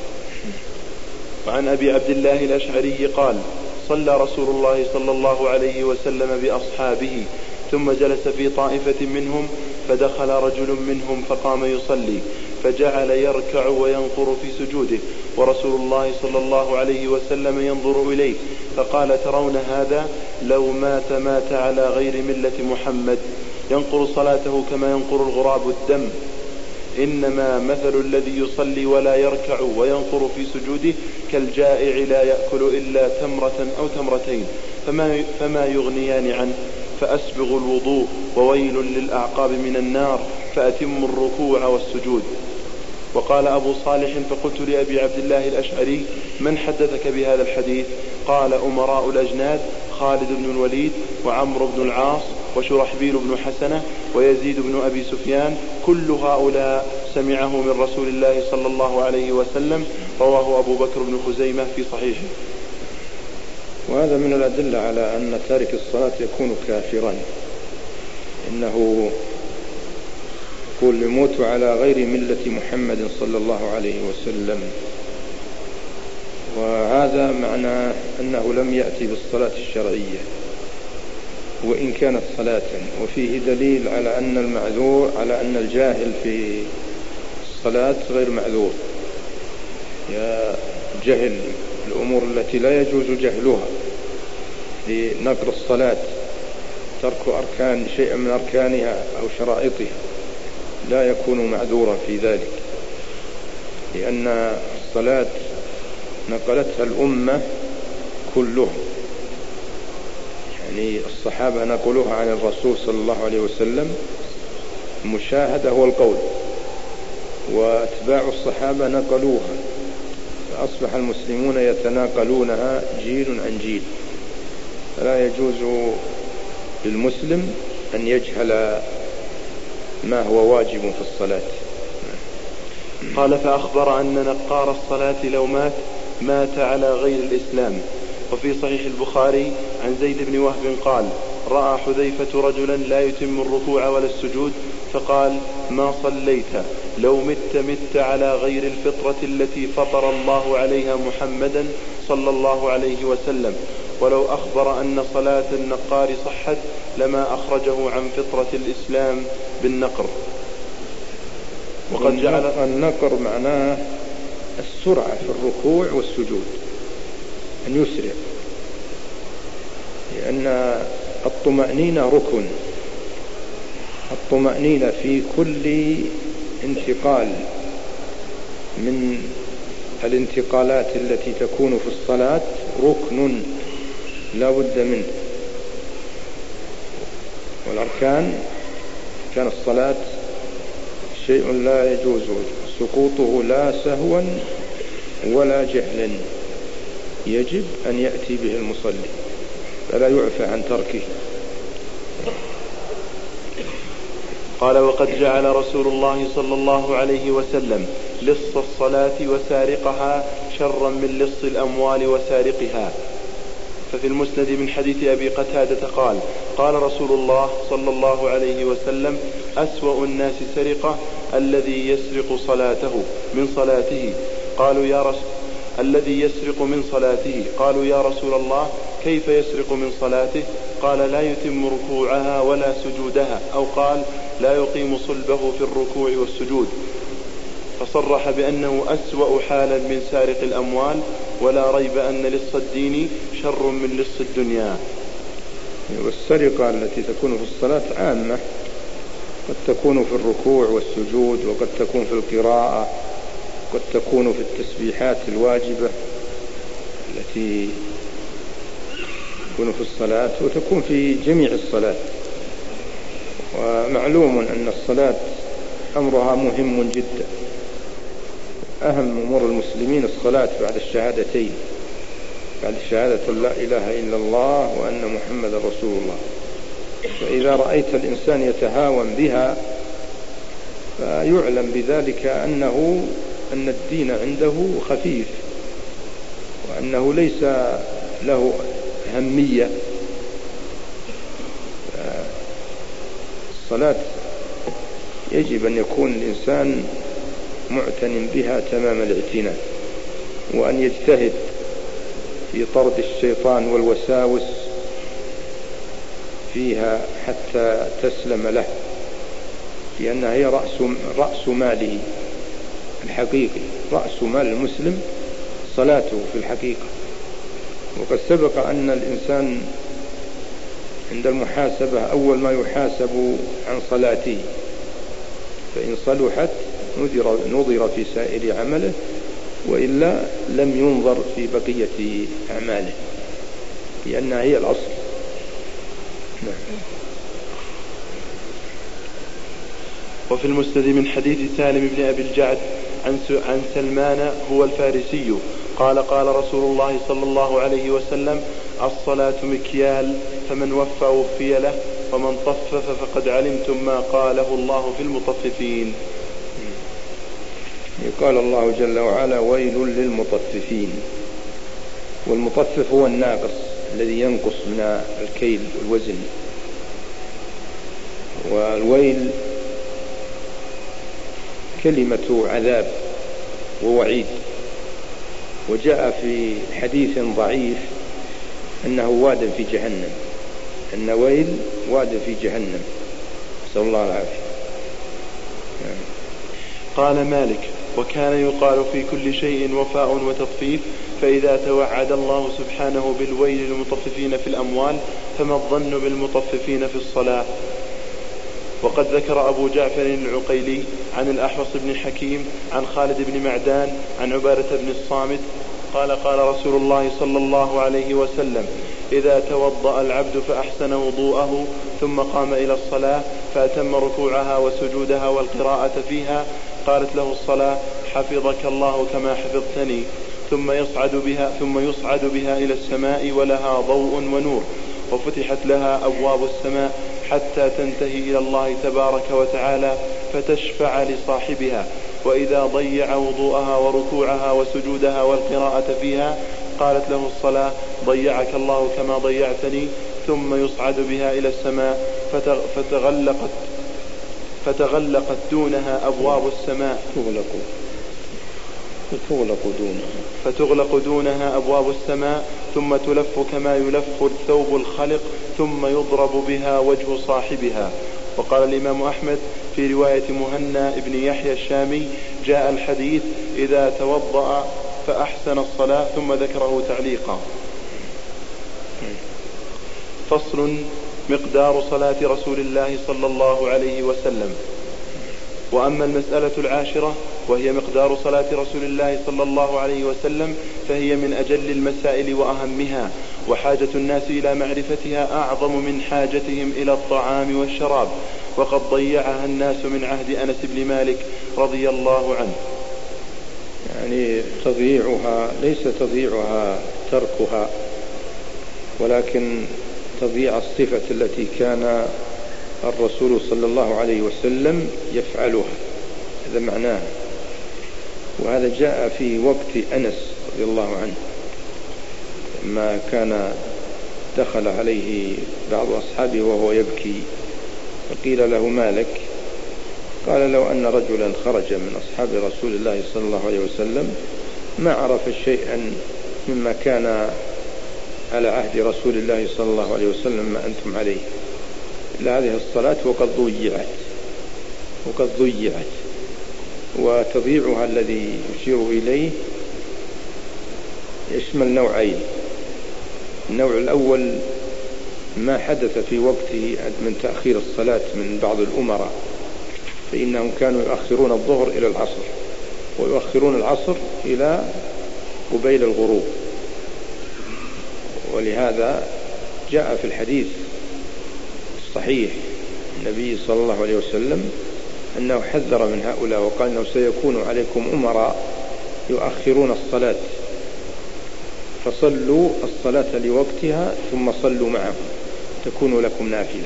S3: وعن أبي عبد الله الأشعري قال: صلى رسول الله صلى الله عليه وسلم بأصحابه ثم جلس في طائفة منهم، فدخل رجل منهم فقام يصلي، فجعل يركع وينقر في سجوده، ورسول الله صلى الله عليه وسلم ينظر إليه، فقال: ترون هذا؟ لو مات على غير ملة محمد، ينقر صلاته كما ينقر الغراب الدم. إنما مثل الذي يصلي ولا يركع وينقر في سجوده كالجائع لا يأكل إلا تمرة أو تمرتين فما يغنيان عنه، فأسبغوا الوضوء وويل للأعقاب من النار، فأتموا الركوع والسجود. وقال أبو صالح: فقلت لأبي عبد الله الأشعري: من حدثك بهذا الحديث؟ قال: أمراء الأجناد خالد بن الوليد وعمرو بن العاص وشرحبيل بن حسنة ويزيد بن أبي سفيان، كل هؤلاء سمعه من رسول الله صلى الله عليه وسلم. رواه أبو بكر بن خزيمة في صحيحه.
S1: وهذا من الأدلة على أن تارك الصلاة يكون كافرا، إنه يقول: يموت على غير ملة محمد صلى الله عليه وسلم. وهذا معنى أنه لم يأتي بالصلاة الشرعية وإن كانت صلاة. وفيه دليل على أن المعذور، على أن الجاهل في الصلاة غير معذور. يا جهل الأمور التي لا يجوز جهلها لنقر الصلاة، ترك شيء من أركانها أو شرائطها لا يكون معذورا في ذلك، لأن الصلاة نقلتها الأمة كلها، يعني الصحابة نقلوها عن الرسول صلى الله عليه وسلم المشاهدة والقول، واتباع الصحابة نقلوها، فأصبح المسلمون يتناقلونها جيل عن جيل، فلا يجوز للمسلم أن يجهل ما هو واجب في الصلاة.
S3: قال فأخبر أن نقار الصلاة لو مات على غير الإسلام. وفي صحيح البخاري عن زيد بن وهب قال رأى حذيفة رجلا لا يتم الركوع ولا السجود فقال ما صليت لو مت على غير الفطرة التي فطر الله عليها محمدا صلى الله عليه وسلم، ولو أخبر أن صلاة النقار صحت لما أخرجه عن فطرة الإسلام بالنقر.
S1: وقد جعل النقر معناه السرعة في الركوع والسجود، أن يسرع، لأن الطمأنينة ركن، الطمأنينة في كل انتقال من الانتقالات التي تكون في الصلاة ركن لا بد منه. والأركان كان الصلاة شيء لا يجوز سقوطه لا سهوا ولا جهلا، يجب أن يأتي به المصلي فلا يعفى عن تركه.
S3: قال وقد جعل رسول الله صلى الله عليه وسلم لص الصلاة وسارقها شرا من لص الأموال وسارقها. ففي المسند من حديث أبي قتادة قال قال رسول الله صلى الله عليه وسلم أسوأ الناس سرقة الذي يسرق صلاته من صلاته. الذي يسرق من صلاته. قالوا يا رسول الله كيف يسرق من صلاته؟ قال لا يتم ركوعها ولا سجودها، أو قال لا يقيم صلبه في الركوع والسجود، فصرح بأنه أسوأ حالا من سارق الأموال، ولا ريب أن لص الدين شر من لص الدنيا.
S1: والسرقة التي تكون في الصلاة عامة، قد تكون في الركوع والسجود، وقد تكون في القراءة، قد تكون في التسبيحات الواجبة التي تكون في الصلاة، وتكون في جميع الصلاة. ومعلوم أن الصلاة أمرها مهم جدا، أهم أمور المسلمين الصلاة بعد الشهادتين، بعد شهادة لا إله إلا الله وأن محمد رسول الله. فإذا رأيت الإنسان يتهاون بها فيعلم بذلك أن الدين عنده خفيف، وأنه ليس له أهمية. الصلاة يجب أن يكون الإنسان معتن بها تمام الاعتناء، وأن يجتهد في طرد الشيطان والوساوس فيها حتى تسلم له، لأنها هي رأس ماله الحقيقي، رأس مال المسلم صلاته في الحقيقة. وقد سبق أن الإنسان عند المحاسبة أول ما يحاسب عن صلاته، فإن صلحت نظر في سائر عمله، وإلا لم ينظر في بقية أعماله، لأنها هي الأصل.
S3: وفي المسند من حديث سالم بن أبي الجعد عن سلمان هو الفارسي قال قال رسول الله صلى الله عليه وسلم الصلاة مكيال، فمن وفي له، ومن طفف فقد علمتم ما قاله الله في المطففين.
S1: قال الله جل وعلا ويل للمطففين. والمطفف هو الناقص الذي ينقص من الكيل والوزن. والويل كلمة عذاب ووعيد، وجاء في حديث ضعيف أنه واد في جهنم، أن ويل واد في جهنم، نسأل الله العافية.
S3: قال مالك وكان يقال في كل شيء وفاء وتطفيف، فإذا توعد الله سبحانه بالويل للمطففين في الأموال فما الظن بالمطففين في الصلاة. وقد ذكر أبو جعفر العقيلي عن الأحوص بن حكيم عن خالد بن معدان عن عبادة بن الصامت قال قال رسول الله صلى الله عليه وسلم: إذا توضأ العبد فأحسن وضوءه ثم قام إلى الصلاة فأتم ركوعها وسجودها والقراءة فيها، قالت له الصلاة: حفظك الله كما حفظتني، ثم يصعد بها إلى السماء ولها ضوء ونور، وفتحت لها أبواب السماء حتى تنتهي إلى الله تبارك وتعالى فتشفع لصاحبها. وإذا ضيع وضوءها وركوعها وسجودها والقراءة فيها قالت له الصلاة: ضيعك الله كما ضيعتني، ثم يصعد بها إلى السماء فتغلقت دونها أبواب السماء فتغلق دونها أبواب السماء، ثم تلف كما يلف الثوب الخلق، ثم يضرب بها وجه صاحبها. وقال الإمام أحمد في رواية مهنا ابن يحيى الشامي: جاء الحديث إذا توضأ فأحسن الصلاة، ثم ذكره تعليقا. فصل: مقدار صلاة رسول الله صلى الله عليه وسلم. وأما المسألة العاشرة وهي مقدار صلاة رسول الله صلى الله عليه وسلم فهي من أجل المسائل وأهمها، وحاجة الناس إلى معرفتها أعظم من حاجتهم إلى الطعام والشراب، وقد ضيعها الناس من عهد أنس بن مالك رضي الله عنه.
S1: يعني تضييعها ليس تضييعها تركها، ولكن تضييع الصفة التي كان الرسول صلى الله عليه وسلم يفعلها، هذا معناه. وهذا جاء في وقت أنس رضي الله عنه لما كان دخل عليه بعض أصحابه وهو يبكي، فقيل له: ما لك؟ قال: لو أن رجلا خرج من أصحاب رسول الله صلى الله عليه وسلم ما عرف شيئا مما كان على عهد رسول الله صلى الله عليه وسلم ما أنتم عليه إلا هذه الصلاة وقد ضيعت. وتضييعها الذي يشير إليه يشمل نوعين: النوع الأول ما حدث في وقته من تأخير الصلاة من بعض الأمراء، فإنهم كانوا يؤخرون الظهر إلى العصر، ويؤخرون العصر إلى قبيل الغروب. ولهذا جاء في الحديث الصحيح النبي صلى الله عليه وسلم أنه حذر من هؤلاء وقال: أنه سيكون عليكم أمراء يؤخرون الصلاة، فصلوا الصلاة لوقتها ثم صلوا معهم تكون لكم نافلة.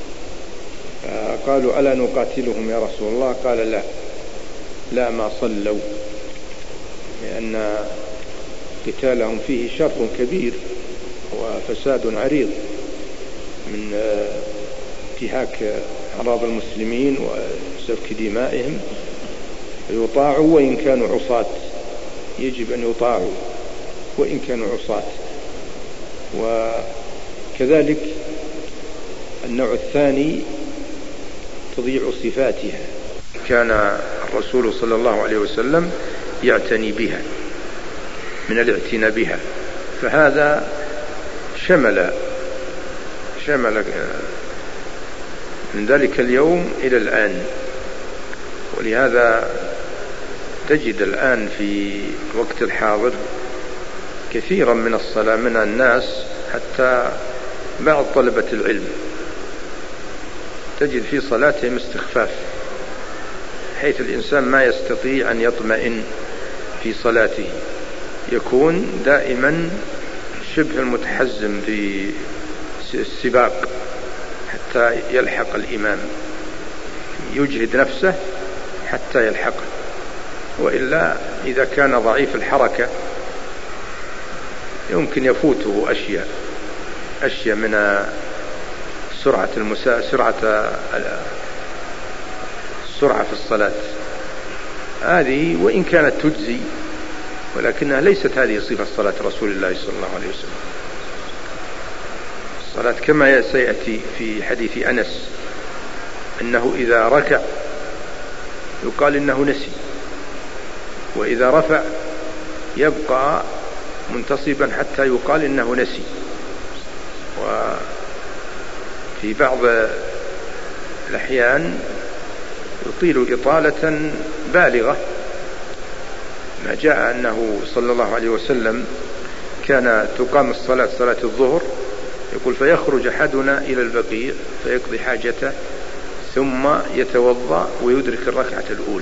S1: قالوا: ألا نقاتلهم يا رسول الله؟ قال: لا ما صلوا، لأن قتالهم فيه شر كبير وفساد عريض من انتهاك أعراض المسلمين وسفك دمائهم، يطاعوا وإن كانوا عصاة، يجب أن يطاعوا وإن كانوا عصاة. وكذلك النوع الثاني تضييع صفاتها، كان الرسول صلى الله عليه وسلم يعتني بها من الاعتناء بها، فهذا شمل من ذلك اليوم إلى الآن. ولهذا تجد الآن في وقت الحاضر كثيرا من الصلاة من الناس، حتى بعض طلبة العلم تجد في صلاتهم استخفاف، حيث الإنسان ما يستطيع أن يطمئن في صلاته، يكون دائما شبه المتحزم في السباق حتى يلحق الإمام، يجهد نفسه حتى يلحقه. وإلا إذا كان ضعيف الحركة يمكن يفوته أشياء من سرعة في الصلاة هذه، وإن كانت تجزي، ولكنها ليست هذه صفة صلاة رسول الله صلى الله عليه وسلم. الصلاة كما سيأتي في حديث أنس أنه إذا ركع يقال إنه نسي، وإذا رفع يبقى منتصبا حتى يقال إنه نسي. وفي بعض الأحيان يطيل إطالة بالغة، ما جاء أنه صلى الله عليه وسلم كان تقام الصلاة صلاة الظهر، يقول فيخرج أحدنا إلى البقيع فيقضي حاجته ثم يتوضأ ويدرك الركعة الأولى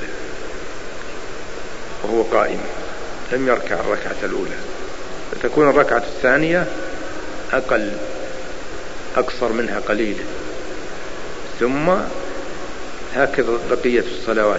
S1: وهو قائم، لم يركع الركعة الأولى، فتكون الركعة الثانية أقصر منها قليلا، ثم هكذا بقية الصلوات.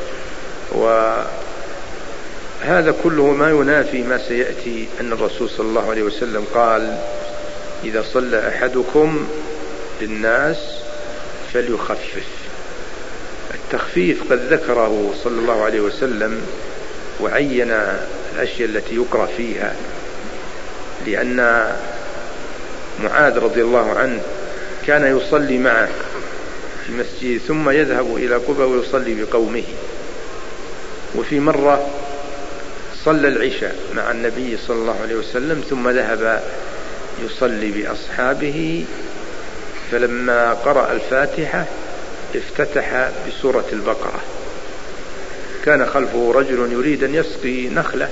S1: وهذا كله ما ينافي ما سيأتي أن الرسول صلى الله عليه وسلم قال إذا صلى أحدكم للناس فليخفف. التخفيف قد ذكره صلى الله عليه وسلم وعين الأشياء التي يقرأ فيها، لأن معاذ رضي الله عنه كان يصلي معه في المسجد ثم يذهب إلى قبى ويصلي بقومه. وفي مرة صلى العشاء مع النبي صلى الله عليه وسلم ثم ذهب يصلي بأصحابه، فلما قرأ الفاتحة افتتح بسورة البقرة، كان خلفه رجل يريد أن يسقي نخلة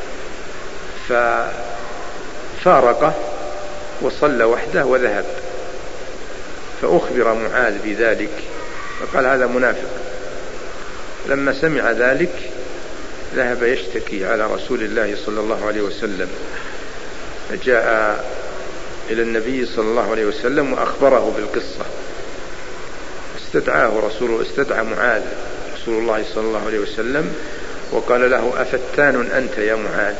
S1: ففارقه وصلى وحده وذهب، فأخبر معاذ بذلك فقال هذا منافق. لما سمع ذلك ذهب يشتكي على رسول الله صلى الله عليه وسلم، فجاء إلى النبي صلى الله عليه وسلم وأخبره بالقصة، استدعى معاذ رسول الله صلى الله عليه وسلم وقال له أفتان أنت يا معاذ،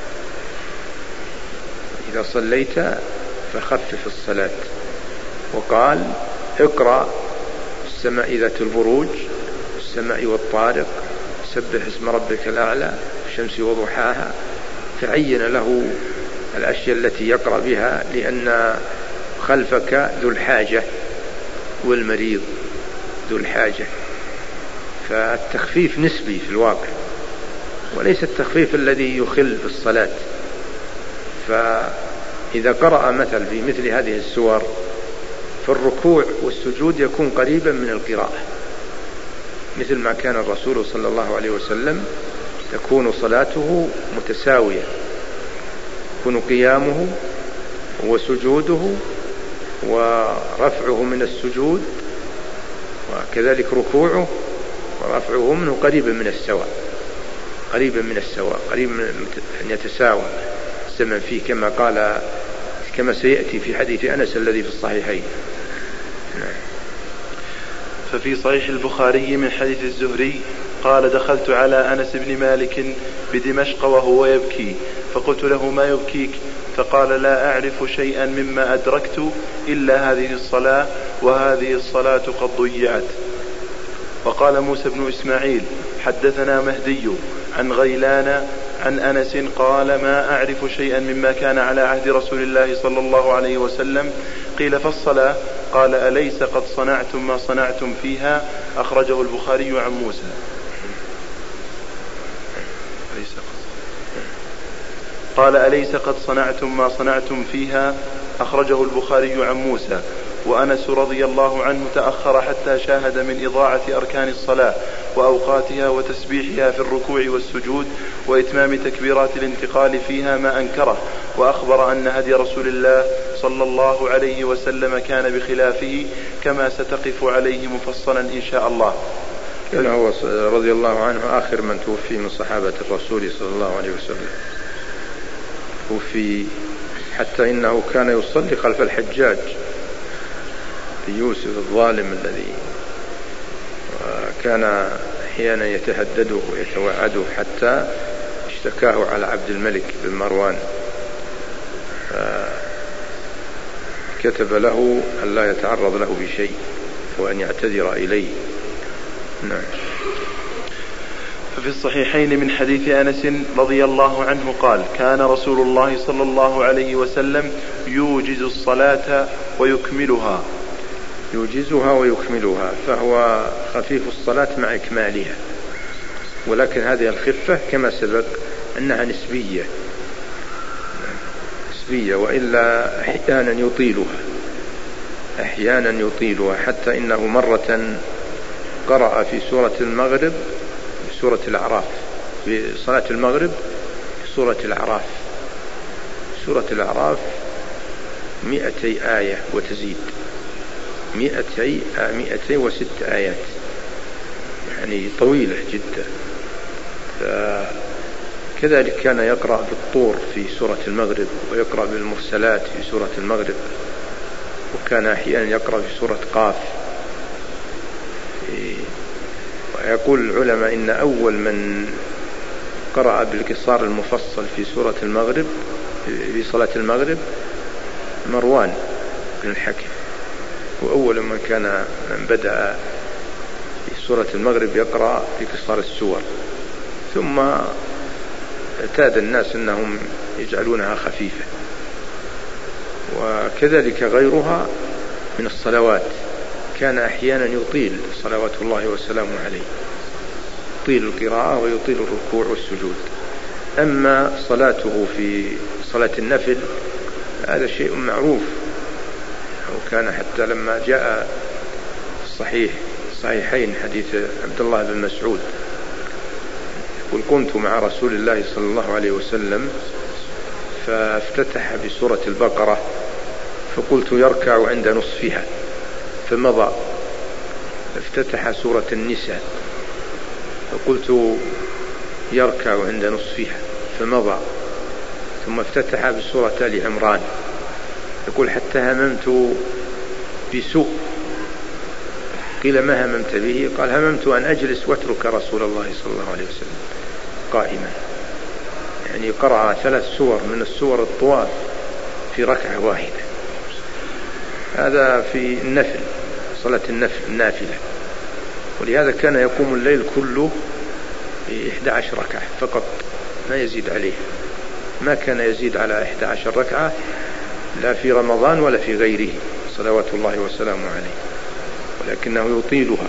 S1: إذا صليت فخفف الصلاة. وقال اقرأ السماء ذات البروج، السماء والطارق، سبح اسم ربك الأعلى، الشمس وضحاها، فعين له الأشياء التي يقرأ بها، لأن خلفك ذو الحاجة والمريض ذو الحاجة. فالتخفيف نسبي في الواقع وليس التخفيف الذي يخل بالصلاة. فإذا قرأ مثل في مثل هذه السور فالركوع والسجود يكون قريبا من القراءة، مثل ما كان الرسول صلى الله عليه وسلم تكون صلاته متساوية، يكون قيامه وسجوده ورفعه من السجود وكذلك ركوعه ورفعه منه قريبا من السواء، قريبا من أن يتساوى الزمن فيه، كما سيأتي في حديث أنس الذي في الصحيحين.
S3: ففي صحيح البخاري من حديث الزهري قال دخلت على أنس بن مالك بدمشق وهو يبكي، فقلت له ما يبكيك؟ فقال لا أعرف شيئا مما أدركت إلا هذه الصلاة، وهذه الصلاة قد ضيعت. وقال موسى بن إسماعيل حدثنا مهدي عن غيلان عن أنس قال ما أعرف شيئا مما كان على عهد رسول الله صلى الله عليه وسلم. قيل فالصلاة؟ قال أليس قد صنعتم ما صنعتم فيها؟ أخرجه البخاري عن موسى. قال أليس قد صنعتم ما صنعتم فيها؟ أخرجه البخاري عن موسى. وأنس رضي الله عنه تأخر حتى شاهد من إضاعة أركان الصلاة وأوقاتها وتسبيحها في الركوع والسجود وإتمام تكبيرات الانتقال فيها ما أنكره، وأخبر أن هدي رسول الله صلى الله عليه وسلم كان بخلافه، كما ستقف عليه مفصلا إن شاء الله.
S1: كان هو رضي الله عنه آخر من توفي من صحابة الرسول صلى الله عليه وسلم، توفي حتى إنه كان يصلي خلف الحجاج يوسف الظالم الذي كان أحيانا يتهدده ويتوعده حتى اشتكاه على عبد الملك بن مروان، كتب له أن لا يتعرض له بشيء وأن يعتذر إليه. نعم.
S3: ففي الصحيحين من حديث أنس رضي الله عنه قال كان رسول الله صلى الله عليه وسلم يوجز الصلاة ويكملها.
S1: يوجزها ويكملها، فهو خفيف الصلاة مع إكمالها، ولكن هذه الخفة كما سبق أنها نسبية، وإلا أحيانا يطيلها حتى إنه مرة قرأ في سورة المغرب سورة الأعراف، في صلاة المغرب سورة الأعراف 200 آية وتزيد، 206 آيات، يعني طويلة جدا. كذلك كان يقرأ بالطور في سورة المغرب، ويقرأ بالمرسلات في سورة المغرب، وكان أحيانا يقرأ في سورة قاف. ويقول العلماء إن أول من قرأ بالقصار المفصل في سورة المغرب في صلاة المغرب مروان بن الحكم، وأول من بدأ في سورة المغرب يقرأ في قصار السور، ثم اعتاد الناس أنهم يجعلونها خفيفة. وكذلك غيرها من الصلوات كان أحيانا يطيل صلوات الله وسلامه عليه، يطيل القراءة ويطيل الركوع والسجود. أما صلاته في صلاة النفل هذا شيء معروف، وكان حتى لما جاء الصحيحين حديث عبد الله بن مسعود يقول: كنت مع رسول الله صلى الله عليه وسلم فافتتح بسورة البقرة فقلت يركع عند نصفها فمضى، افتتح سورة النساء فقلت يركع عند نصفها فمضى، ثم افتتح بسورة آل عمران، يقول: حتى هممت بسوء. قيل: ما هممت به؟ قال: هممت أن أجلس واترك رسول الله صلى الله عليه وسلم قائما. يعني قرأ 3 سور من السور الطوال في ركعة واحدة. هذا في النفل، صلاة النافلة. ولهذا كان يقوم الليل كله 11 ركعة فقط، ما يزيد عليه، ما كان يزيد على 11 ركعة لا في رمضان ولا في غيره صلوات الله وسلامه عليه، ولكنه يطيلها.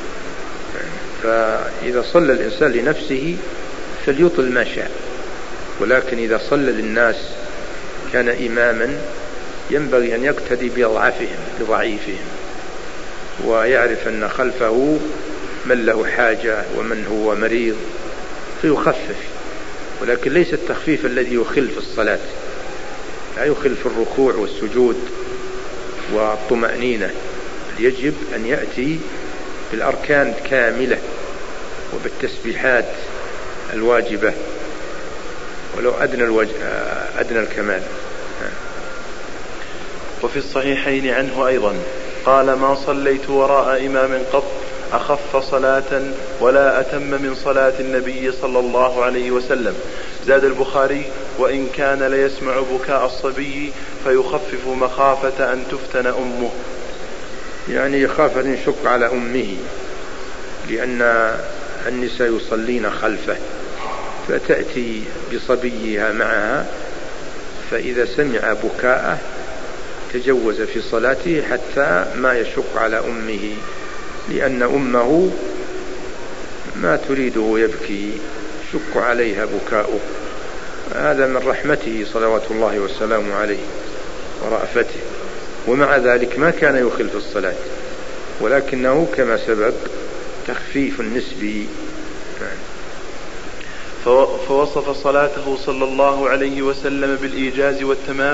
S1: فإذا صلى الإنسان لنفسه فليطل ما شاء، ولكن إذا صلى للناس كان إماما ينبغي أن يقتدي بضعيفهم، ويعرف أن خلفه من له حاجة ومن هو مريض فيخفف، ولكن ليس التخفيف الذي يخل في الصلاة، لا يخل في الركوع والسجود والطمأنينة. يجب أن يأتي بالأركان كاملة وبالتسبيحات الواجبة ولو أدنى الكمال.
S3: وفي الصحيحين عنه أيضا قال: ما صليت وراء إمام قط أخف صلاة ولا أتم من صلاة النبي صلى الله عليه وسلم. زاد البخاري: وإن كان ليسمع بكاء الصبي فيخفف مخافة أن تفتن أمه.
S1: يعني يخاف أن يشق على أمه، لأن النساء يصلين خلفه، فتأتي بصبيها معها، فإذا سمع بكاءه تجوز في صلاته حتى ما يشق على أمه، لأن أمه ما تريده يبكي، يشق عليها بكاؤه. هذا من رحمته صلوات الله وسلامه عليه ورأفته. ومع ذلك ما كان يخل في الصلاة، ولكنه كما سبق تخفيف نسبي.
S3: فوصف صلاته صلى الله عليه وسلم بالإيجاز والتمام،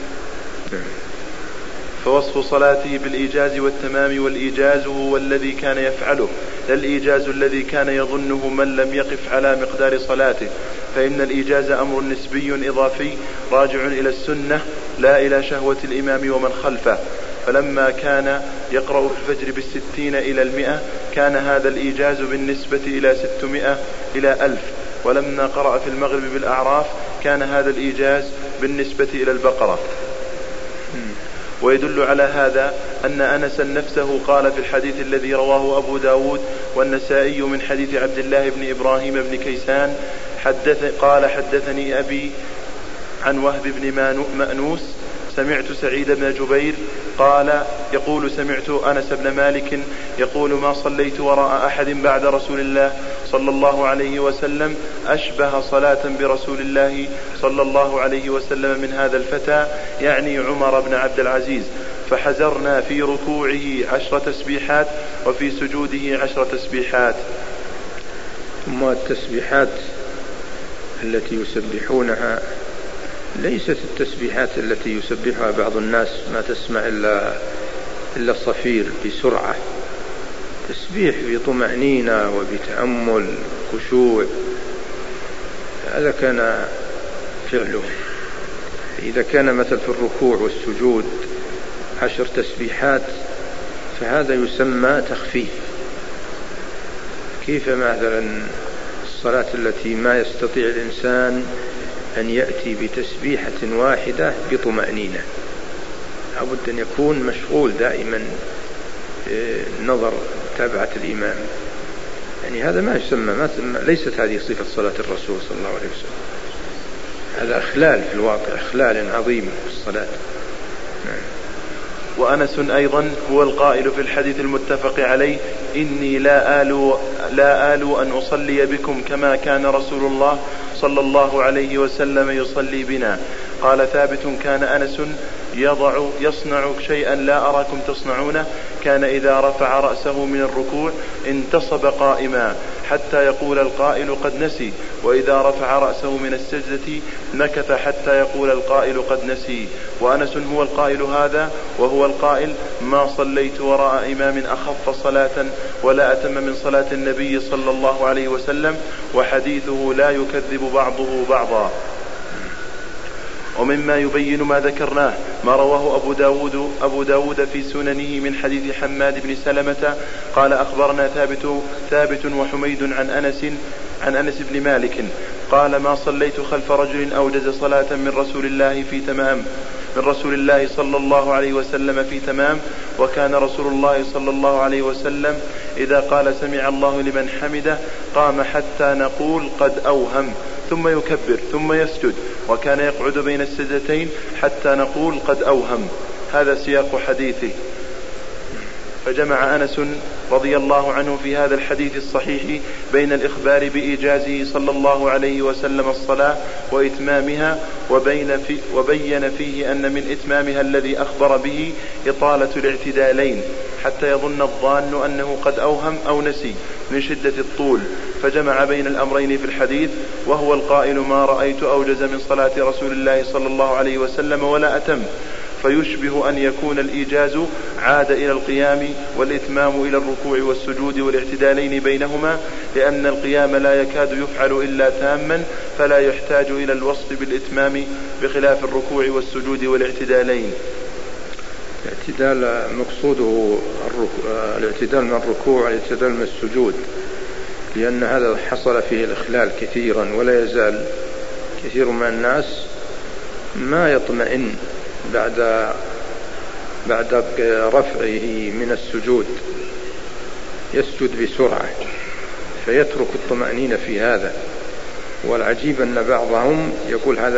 S3: فوصف صلاته بالإيجاز والتمام، والإيجاز هو الذي كان يفعله، لا الإيجاز الذي كان يظنه من لم يقف على مقدار صلاته، فإن الإيجاز أمر نسبي إضافي راجع إلى السنة لا إلى شهوة الإمام ومن خلفه. فلما كان يقرأ في الفجر 60 إلى 100 كان هذا الإيجاز بالنسبة إلى 600 إلى 1000، ولما قرأ في المغرب بالأعراف كان هذا الإيجاز بالنسبة إلى البقرة. ويدل على هذا أن أنسا نفسه قال في الحديث الذي رواه أبو داود والنسائي من حديث عبد الله بن إبراهيم بن كيسان قال: حدثني أبي عن وهب بن مأنوس سمعت سعيد بن جبير قال يقول سمعت أنس بن مالك يقول ما صليت وراء أحد بعد رسول الله صلى الله عليه وسلم أشبه صلاة برسول الله صلى الله عليه وسلم من هذا الفتى، يعني عمر بن عبد العزيز، فحزرنا في ركوعه 10 تسبيحات وفي سجوده 10 تسبيحات.
S1: ثم التسبيحات التي يسبحونها ليست التسبيحات التي يسبحها بعض الناس، ما تسمع إلا الصفير بسرعة، تسبيح بطمأنينة وبتأمل خشوع، هذا كان فعله. إذا كان مثل في الركوع والسجود 10 تسبيحات فهذا يسمى تخفيف. كيف مثلا الصلاة التي ما يستطيع الإنسان أن يأتي بتسبيحة واحدة بطمأنينة، لابد أن يكون مشغول دائما نظر تابعة الإمام، يعني هذا ما يسمى، ليست هذه صفة صلاة الرسول صلى الله عليه وسلم، هذا إخلال في الواقع، إخلال عظيم في الصلاة.
S3: وأنس أيضا هو القائل في الحديث المتفق عليه إني لا آل أن أصلي بكم كما كان رسول الله صلى الله عليه وسلم يصلي بنا. قال ثابت كان أنس يصنع شيئا لا أراكم تصنعونه، كان إذا رفع رأسه من الركوع انتصب قائما حتى يقول القائل قد نسي، وإذا رفع رأسه من السجدة نكث حتى يقول القائل قد نسي. وأنس هو القائل هذا، وهو القائل ما صليت وراء إمام أخف صلاة ولا أتم من صلاة النبي صلى الله عليه وسلم، وحديثه لا يكذب بعضه بعضا. ومما يبين ما ذكرناه ما رواه أبو داود في سننه من حديث حماد بن سلمة قال أخبرنا ثابت وحميد عن أنس بن مالك قال ما صليت خلف رجل أوجز صلاة من رسول الله صلى الله عليه وسلم في تمام، وكان رسول الله صلى الله عليه وسلم إذا قال سمع الله لمن حمده قام حتى نقول قد أوهم، ثم يكبر ثم يسجد، وكان يقعد بين السجدتين حتى نقول قد أوهم. هذا سياق حديثه. فجمع أنس رضي الله عنه في هذا الحديث الصحيح بين الإخبار بإيجازه صلى الله عليه وسلم الصلاة وإتمامها، وبين فيه أن من إتمامها الذي أخبر به إطالة الاعتدالين حتى يظن الظان أنه قد أوهم أو نسي من شدة الطول، فجمع بين الأمرين في الحديث، وهو القائل ما رأيت أوجز من صلاة رسول الله صلى الله عليه وسلم ولا أتم، فيشبه أن يكون الإيجاز عاد إلى القيام والإتمام إلى الركوع والسجود والاعتدالين بينهما، لأن القيام لا يكاد يفعل إلا تاما، فلا يحتاج إلى الوصف بالإتمام بخلاف الركوع والسجود والاعتدالين.
S1: الاعتدال مقصوده الاعتدال من الركوع والاعتدال من السجود، لأن هذا حصل فيه الإخلال كثيرا، ولا يزال كثير من الناس ما يطمئن بعد رفعه من السجود، يسجد بسرعة فيترك الطمأنينة في هذا. والعجيب أن بعضهم يقول هذا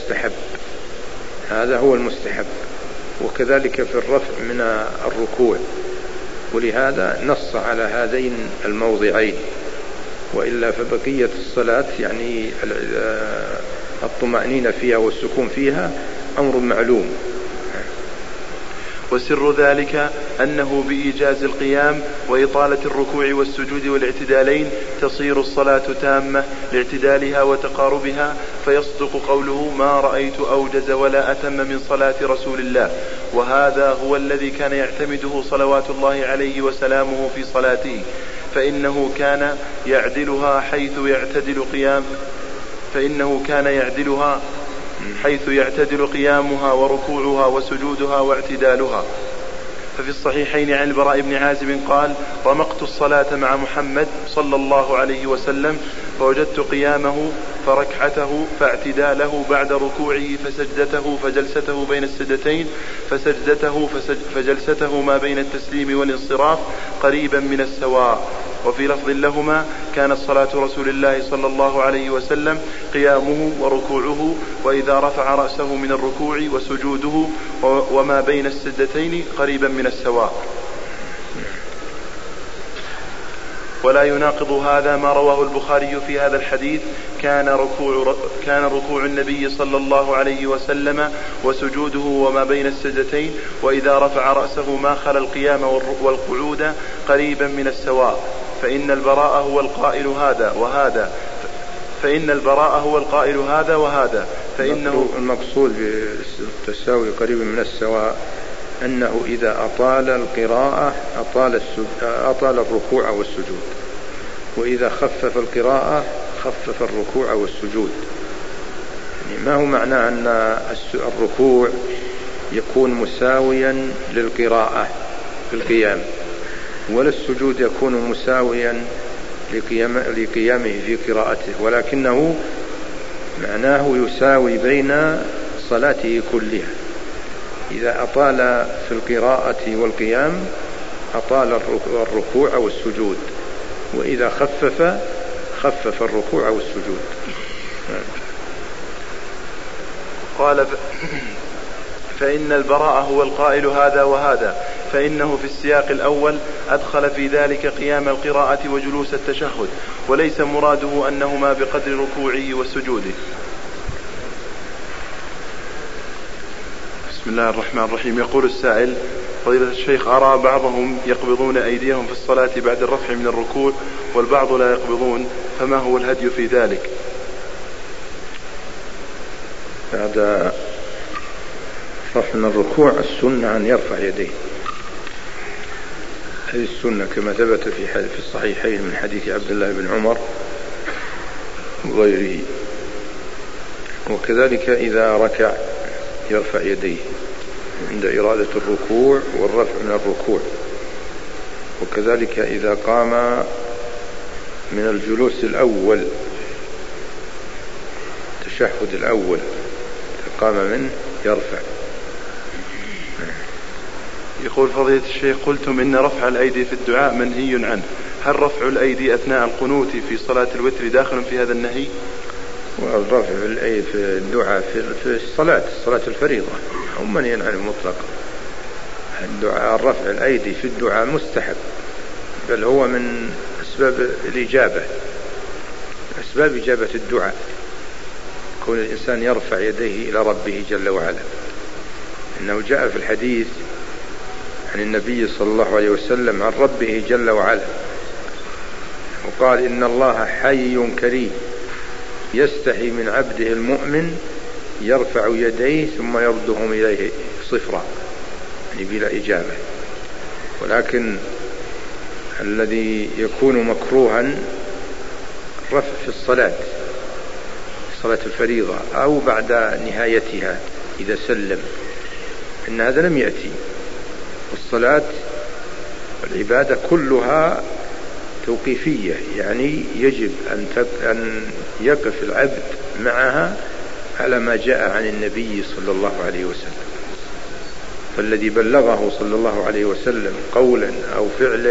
S1: هو المستحب، وكذلك في الرفع من الركوع، ولهذا نص على هذين الموضعين، وإلا فبقية الصلاة يعني الطمأنينة فيها والسكون فيها أمر معلوم.
S3: وسر ذلك أنه بإيجاز القيام وإطالة الركوع والسجود والاعتدالين تصير الصلاة تامة لاعتدالها وتقاربها، فيصدق قوله ما رأيت أوجز ولا أتم من صلاة رسول الله. وهذا هو الذي كان يعتمده صلوات الله عليه وسلامه في صلاته، فإنه كان يعدلها حيث يعتدل قيامها وركوعها وسجودها واعتدالها. ففي الصحيحين عن البراء بن عازب قال رمقت الصلاة مع محمد صلى الله عليه وسلم فوجدت قيامه فركعته فاعتداله بعد ركوعه فسجدته فجلسته بين السجدتين فسجدته فجلسته ما بين التسليم والانصراف قريبا من السواء. وفي لفظ لهما كانت صلاة رسول الله صلى الله عليه وسلم قيامه وركوعه وإذا رفع رأسه من الركوع وسجوده وما بين السجدتين قريبا من السواء. ولا يناقض هذا ما رواه البخاري في هذا الحديث كان ركوع النبي صلى الله عليه وسلم وسجوده وما بين السجدتين وإذا رفع رأسه ما خلا القيام والقعود قريبا من السواء فإن البراء هو القائل هذا وهذا فإنه
S1: المقصود بالتساوي قريبا من السواء أنه إذا أطال القراءة أطال الركوع والسجود، وإذا خفف القراءة خفف الركوع والسجود. يعني ما هو معناه أن الركوع يكون مساويا للقراءة في القيام، ولا السجود يكون مساويا لقيامه في قراءته، ولكنه معناه يساوي بين صلاته كلها. إذا أطال في القراءة والقيام أطال الركوع والسجود، وإذا خفف الركوع والسجود.
S3: قال فإن البراء هو القائل هذا وهذا، فإنه في السياق الأول أدخل في ذلك قيام القراءة وجلوس التشهد، وليس مراده أنهما بقدر ركوعه وسجوده. بسم الله الرحمن الرحيم. يقول السائل: فضيلة الشيخ، أرى بعضهم يقبضون أيديهم في الصلاة بعد الرفع من الركوع والبعض لا يقبضون، فما هو الهدي في ذلك؟
S1: بعد رفع من الركوع السنة أن يرفع يديه، هذه السنة كما ثبت في الصحيحين من حديث عبد الله بن عمر وغيره. وكذلك إذا ركع يرفع يديه عند إرادة الركوع والرفع من الركوع، وكذلك إذا قام من الجلوس الأول التشهد الأول قام منه يرفع.
S3: يقول فضيلة الشيخ: قلتم إن رفع الأيدي في الدعاء منهي عنه، هل رفع الأيدي أثناء القنوت في صلاة الوتر داخل في هذا النهي؟
S1: والرفع الأيدي في الدعاء في صلاة الفريضة هم منهي عنه مطلقا. الدعاء رفع الأيدي في الدعاء مستحب، بل هو من أسباب الإجابة، أسباب إجابة الدعاء، كون الإنسان يرفع يديه إلى ربه جل وعلا. إنه جاء في الحديث عن النبي صلى الله عليه وسلم عن ربه جل وعلا وقال: إن الله حي كريم يستحي من عبده المؤمن يرفع يديه ثم يردهم إليه صفرا، يعني بلا إجابة. ولكن الذي يكون مكروها الرفع في الصلاة، صلاة الفريضة أو بعد نهايتها إذا سلم، إن هذا لم يأتي. والصلاة والعبادة كلها توقيفية، يعني يجب أن يقف العبد معها على ما جاء عن النبي صلى الله عليه وسلم. فالذي بلغه صلى الله عليه وسلم قولا أو فعلا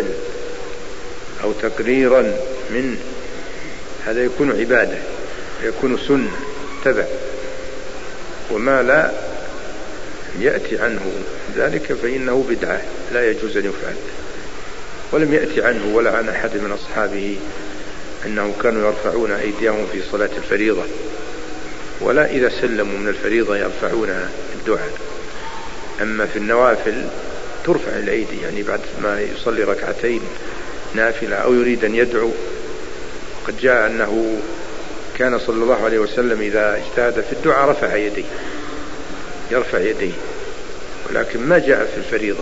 S1: أو تقريرا منه هذا يكون عبادة، يكون سنة تبع. وما لا يأتي عنه ذلك فإنه بدعة لا يجوز أن يفعل. ولم يأتي عنه ولا عن أحد من أصحابه أنهم كانوا يرفعون أيديهم في صلاة الفريضة، ولا إذا سلموا من الفريضة يرفعون الدعاء. أما في النوافل ترفع الأيدي، يعني بعد ما يصلي ركعتين نافلة أو يريد أن يدعو. قد جاء أنه كان صلى الله عليه وسلم إذا اجتهد في الدعاء رفع يديه، يرفع يديه، ولكن ما جاء في الفريضة.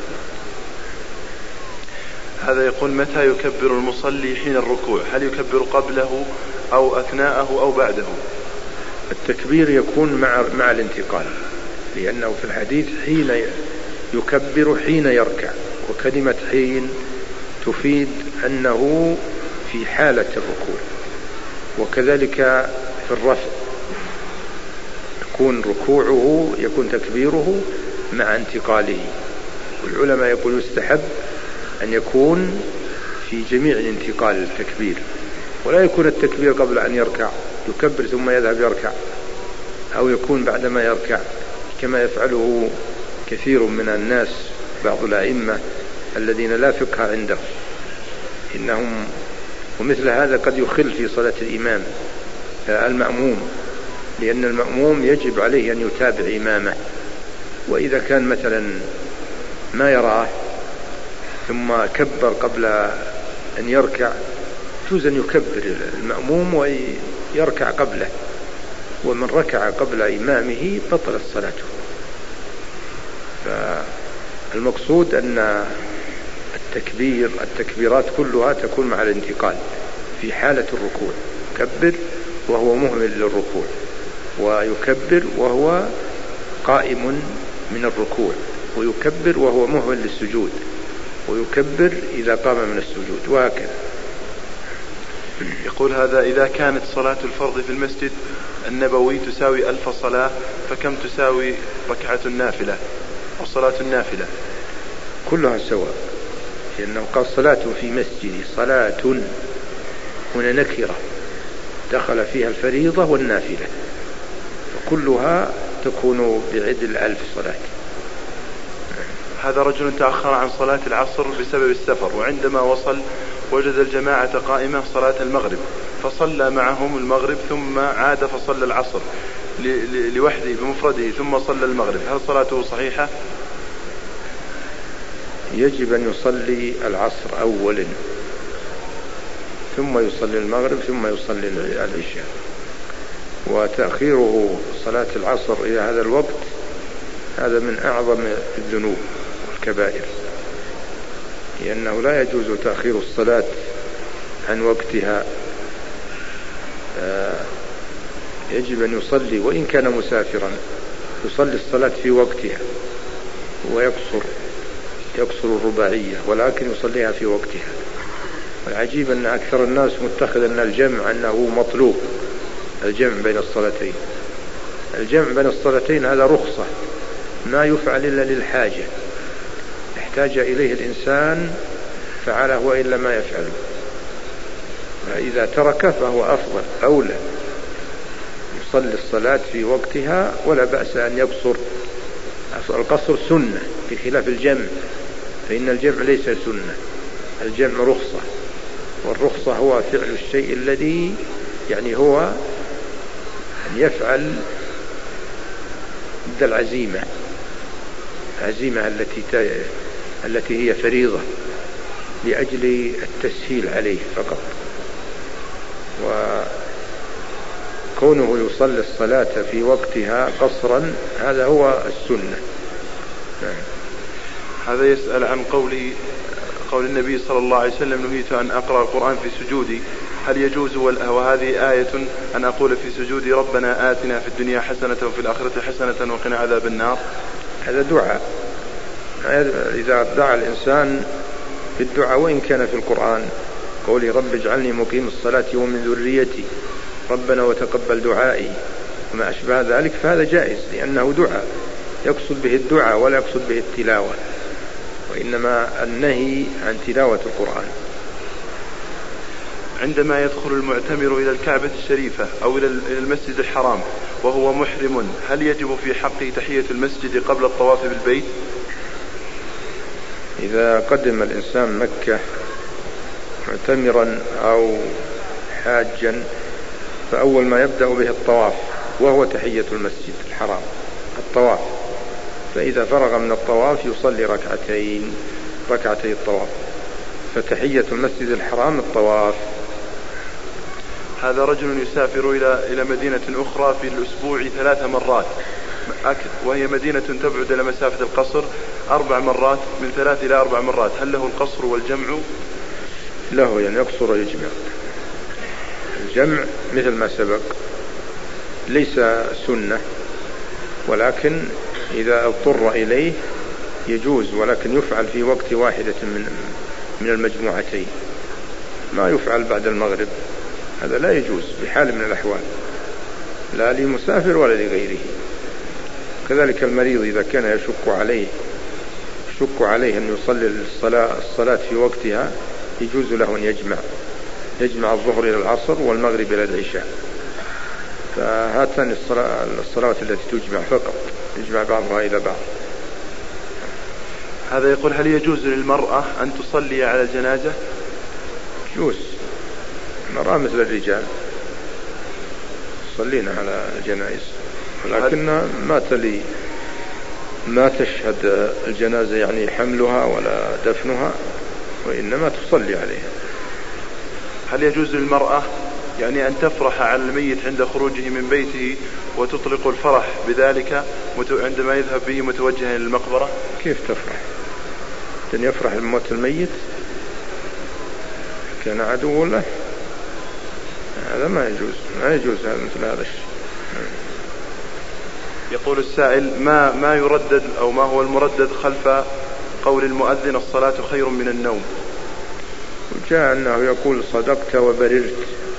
S3: هذا يقول: متى يكبر المصلي حين الركوع؟ هل يكبر قبله أو أثناءه أو بعده؟
S1: التكبير يكون مع الانتقال، لأنه في الحديث حين يكبر حين يركع، وكلمة حين تفيد أنه في حالة الركوع. وكذلك في الرفع يكون ركوعه يكون تكبيره مع انتقاله. والعلماء يقول يستحب أن يكون في جميع الانتقال التكبير، ولا يكون التكبير قبل أن يركع يكبر ثم يذهب يركع، أو يكون بعدما يركع كما يفعله كثير من الناس بعض الأئمة الذين لا فقه عندهم إنهم، ومثل هذا قد يخل في صلاة الإمام المأموم، لأن المأموم يجب عليه أن يتابع إمامه، وإذا كان مثلا ما يراه ثم كبر قبل أن يركع يجوز أن يكبر المأموم ويركع قبله، ومن ركع قبل إمامه بطلت صلاته. فالمقصود أن التكبيرات كلها تكون مع الانتقال. في حالة الركوع يكبر وهو مهمل للركوع، ويكبر وهو قائم من الركوع، ويكبر وهو مهمل للسجود، ويكبر إذا قام من السجود، وهكذا.
S3: يقول هذا: إذا كانت صلاة الفرض في المسجد النبوي تساوي 1000 صلاة، فكم تساوي ركعة النافلة أو صلاة النافلة؟
S1: كلها سواء، لأنه قال صلاة في مسجدي، صلاة هنا نكرة دخل فيها الفريضة والنافلة، فكلها تكون بعدل 1000 صلاة.
S3: هذا رجل تأخر عن صلاة العصر بسبب السفر، وعندما وصل وجد الجماعة قائمة صلاة المغرب، فصلى معهم المغرب ثم عاد فصلى العصر لوحده بمفرده ثم صلى المغرب، هل صلاته صحيحة؟
S1: يجب أن يصلي العصر أولا ثم يصلي المغرب ثم يصلي العشاء، وتأخيره صلاة العصر إلى هذا الوقت هذا من أعظم الذنوب والكبائر، لأنه لا يجوز تأخير الصلاة عن وقتها. يجب أن يصلي وإن كان مسافرا، يصلي الصلاة في وقتها ويقصر الرباعية، ولكن يصليها في وقتها. والعجيب أن أكثر الناس متخذ أن الجمع أنه مطلوب، الجمع بين الصلاتين. الجمع بين الصلاتين هذا رخصة، ما يفعل إلا للحاجة، احتاج إليه الإنسان فعله وإلا ما يفعله، فإذا ترك فهو أفضل أولى، يصلي الصلاة في وقتها ولا بأس أن يقصر. القصر سنة بخلاف الجمع، فإن الجمع ليس سنة، الجمع رخصة، والرخصة هو فعل الشيء الذي يعني هو أن يفعل ضد العزيمة التي هي فريضة لأجل التسهيل عليه فقط. وكونه يصلي الصلاة في وقتها قصرا هذا هو السنة.
S3: هذا يسأل عن قول النبي صلى الله عليه وسلم: نهيت أن أقرأ القرآن في سجودي، هل يجوز وهذه آية أن أقول في سجودي ربنا آتنا في الدنيا حسنة وفي الآخرة حسنة وقنا عذاب النار؟
S1: هذا دعاء، إذا دعا الإنسان في الدعاء وإن كان في القرآن، قولي رب اجعلني مقيم الصلاة ومن ذريتي ربنا وتقبل دعائي وما أشبه ذلك، فهذا جائز لأنه دعاء يقصد به الدعاء ولا يقصد به التلاوة، وإنما النهي عن تلاوة القرآن.
S3: عندما يدخل المعتمر إلى الكعبة الشريفة أو إلى المسجد الحرام وهو محرم، هل يجب في حقه تحية المسجد قبل الطواف بالبيت؟
S1: إذا قدم الإنسان مكة معتمرا أو حاجا فأول ما يبدأ به الطواف، وهو تحية المسجد الحرام الطواف، فإذا فرغ من الطواف يصلي ركعتي الطواف، فتحية المسجد الحرام الطواف.
S3: هذا رجل يسافر إلى مدينة أخرى في الأسبوع 3 مرات، وهي مدينة تبعد إلى مسافة القصر 4 مرات، من 3 إلى 4 مرات، هل له القصر والجمع؟
S1: له، يعني يقصر ويجمع. الجمع مثل ما سبق ليس سنة، ولكن إذا اضطر إليه يجوز، ولكن يفعل في وقت واحدة من المجموعتين، ما يفعل بعد المغرب، هذا لا يجوز بحال من الأحوال، لا لمسافر ولا لغيره. كذلك المريض إذا كان يشك عليه أن يصلي الصلاة في وقتها يجوز له أن يجمع الظهر إلى العصر والمغرب إلى العشاء. فهاتان الصلوات التي تجمع فقط، يجمع بعضها إلى بعض.
S3: هذا يقول: هل يجوز للمرأة أن تصلي على الجنازة؟
S1: يجوز، المرأة مثل الرجال تصلين على الجنائز، ولكن ما تشهد الجنازة يعني حملها ولا دفنها، وإنما تصلي عليها.
S3: هل يجوز للمرأة يعني أن تفرح على الميت عند خروجه من بيته وتطلق الفرح بذلك عندما يذهب به متوجها إلى المقبرة؟
S1: كيف تفرح؟ أن يفرح بموت الميت كان عدو له، هذا ما يجوز مثل هذا الشيء.
S3: يقول السائل: ما يردد أو ما هو المردد خلف قول المؤذن الصلاة خير من النوم؟
S1: وجاء أنه يقول صدقت وبررت،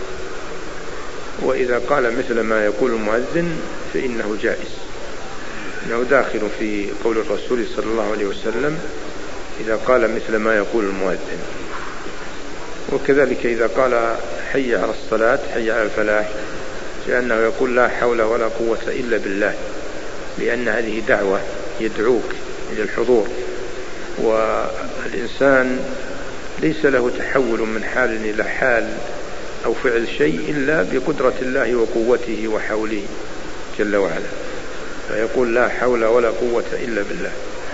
S1: وإذا قال مثل ما يقول المؤذن فإنه جائز، إنه داخل في قول الرسول صلى الله عليه وسلم إذا قال مثل ما يقول المؤذن. وكذلك إذا قال حي على الصلاة حي على الفلاح، لأنه يقول لا حول ولا قوة إلا بالله، لأن هذه دعوة يدعوك إلى الحضور، والإنسان ليس له تحول من حال إلى حال أو فعل شيء إلا بقدرة الله وقوته وحوله جل وعلا، فيقول لا حول ولا قوة إلا بالله.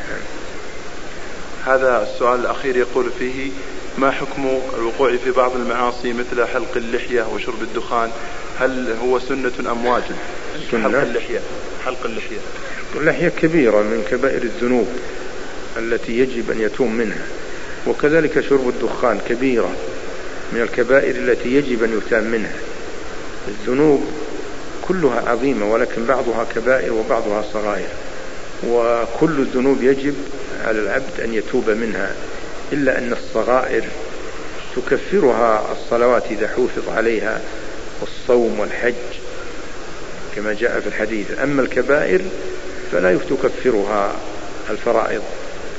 S3: هذا السؤال الأخير يقول فيه: ما حكم الوقوع في بعض المعاصي مثل حلق اللحية وشرب الدخان؟ هل هو سنة أم واجب؟ حلق اللحية
S1: كبيرة من كبائر الذنوب التي يجب أن يتوب منها، وكذلك شرب الدخان كبيرة من الكبائر التي يجب أن يتام منها. الذنوب كلها عظيمة، ولكن بعضها كبائر وبعضها صغائر، وكل الذنوب يجب على العبد أن يتوب منها، إلا أن الصغائر تكفرها الصلوات إذا حوفظ عليها، والصوم والحج كما جاء في الحديث. أما الكبائر فلا تكفرها الفرائض،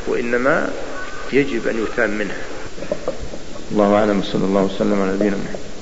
S1: وإنما يجب أن يتام منها. الله أعلم، صلى الله وسلم على نبينا محمد.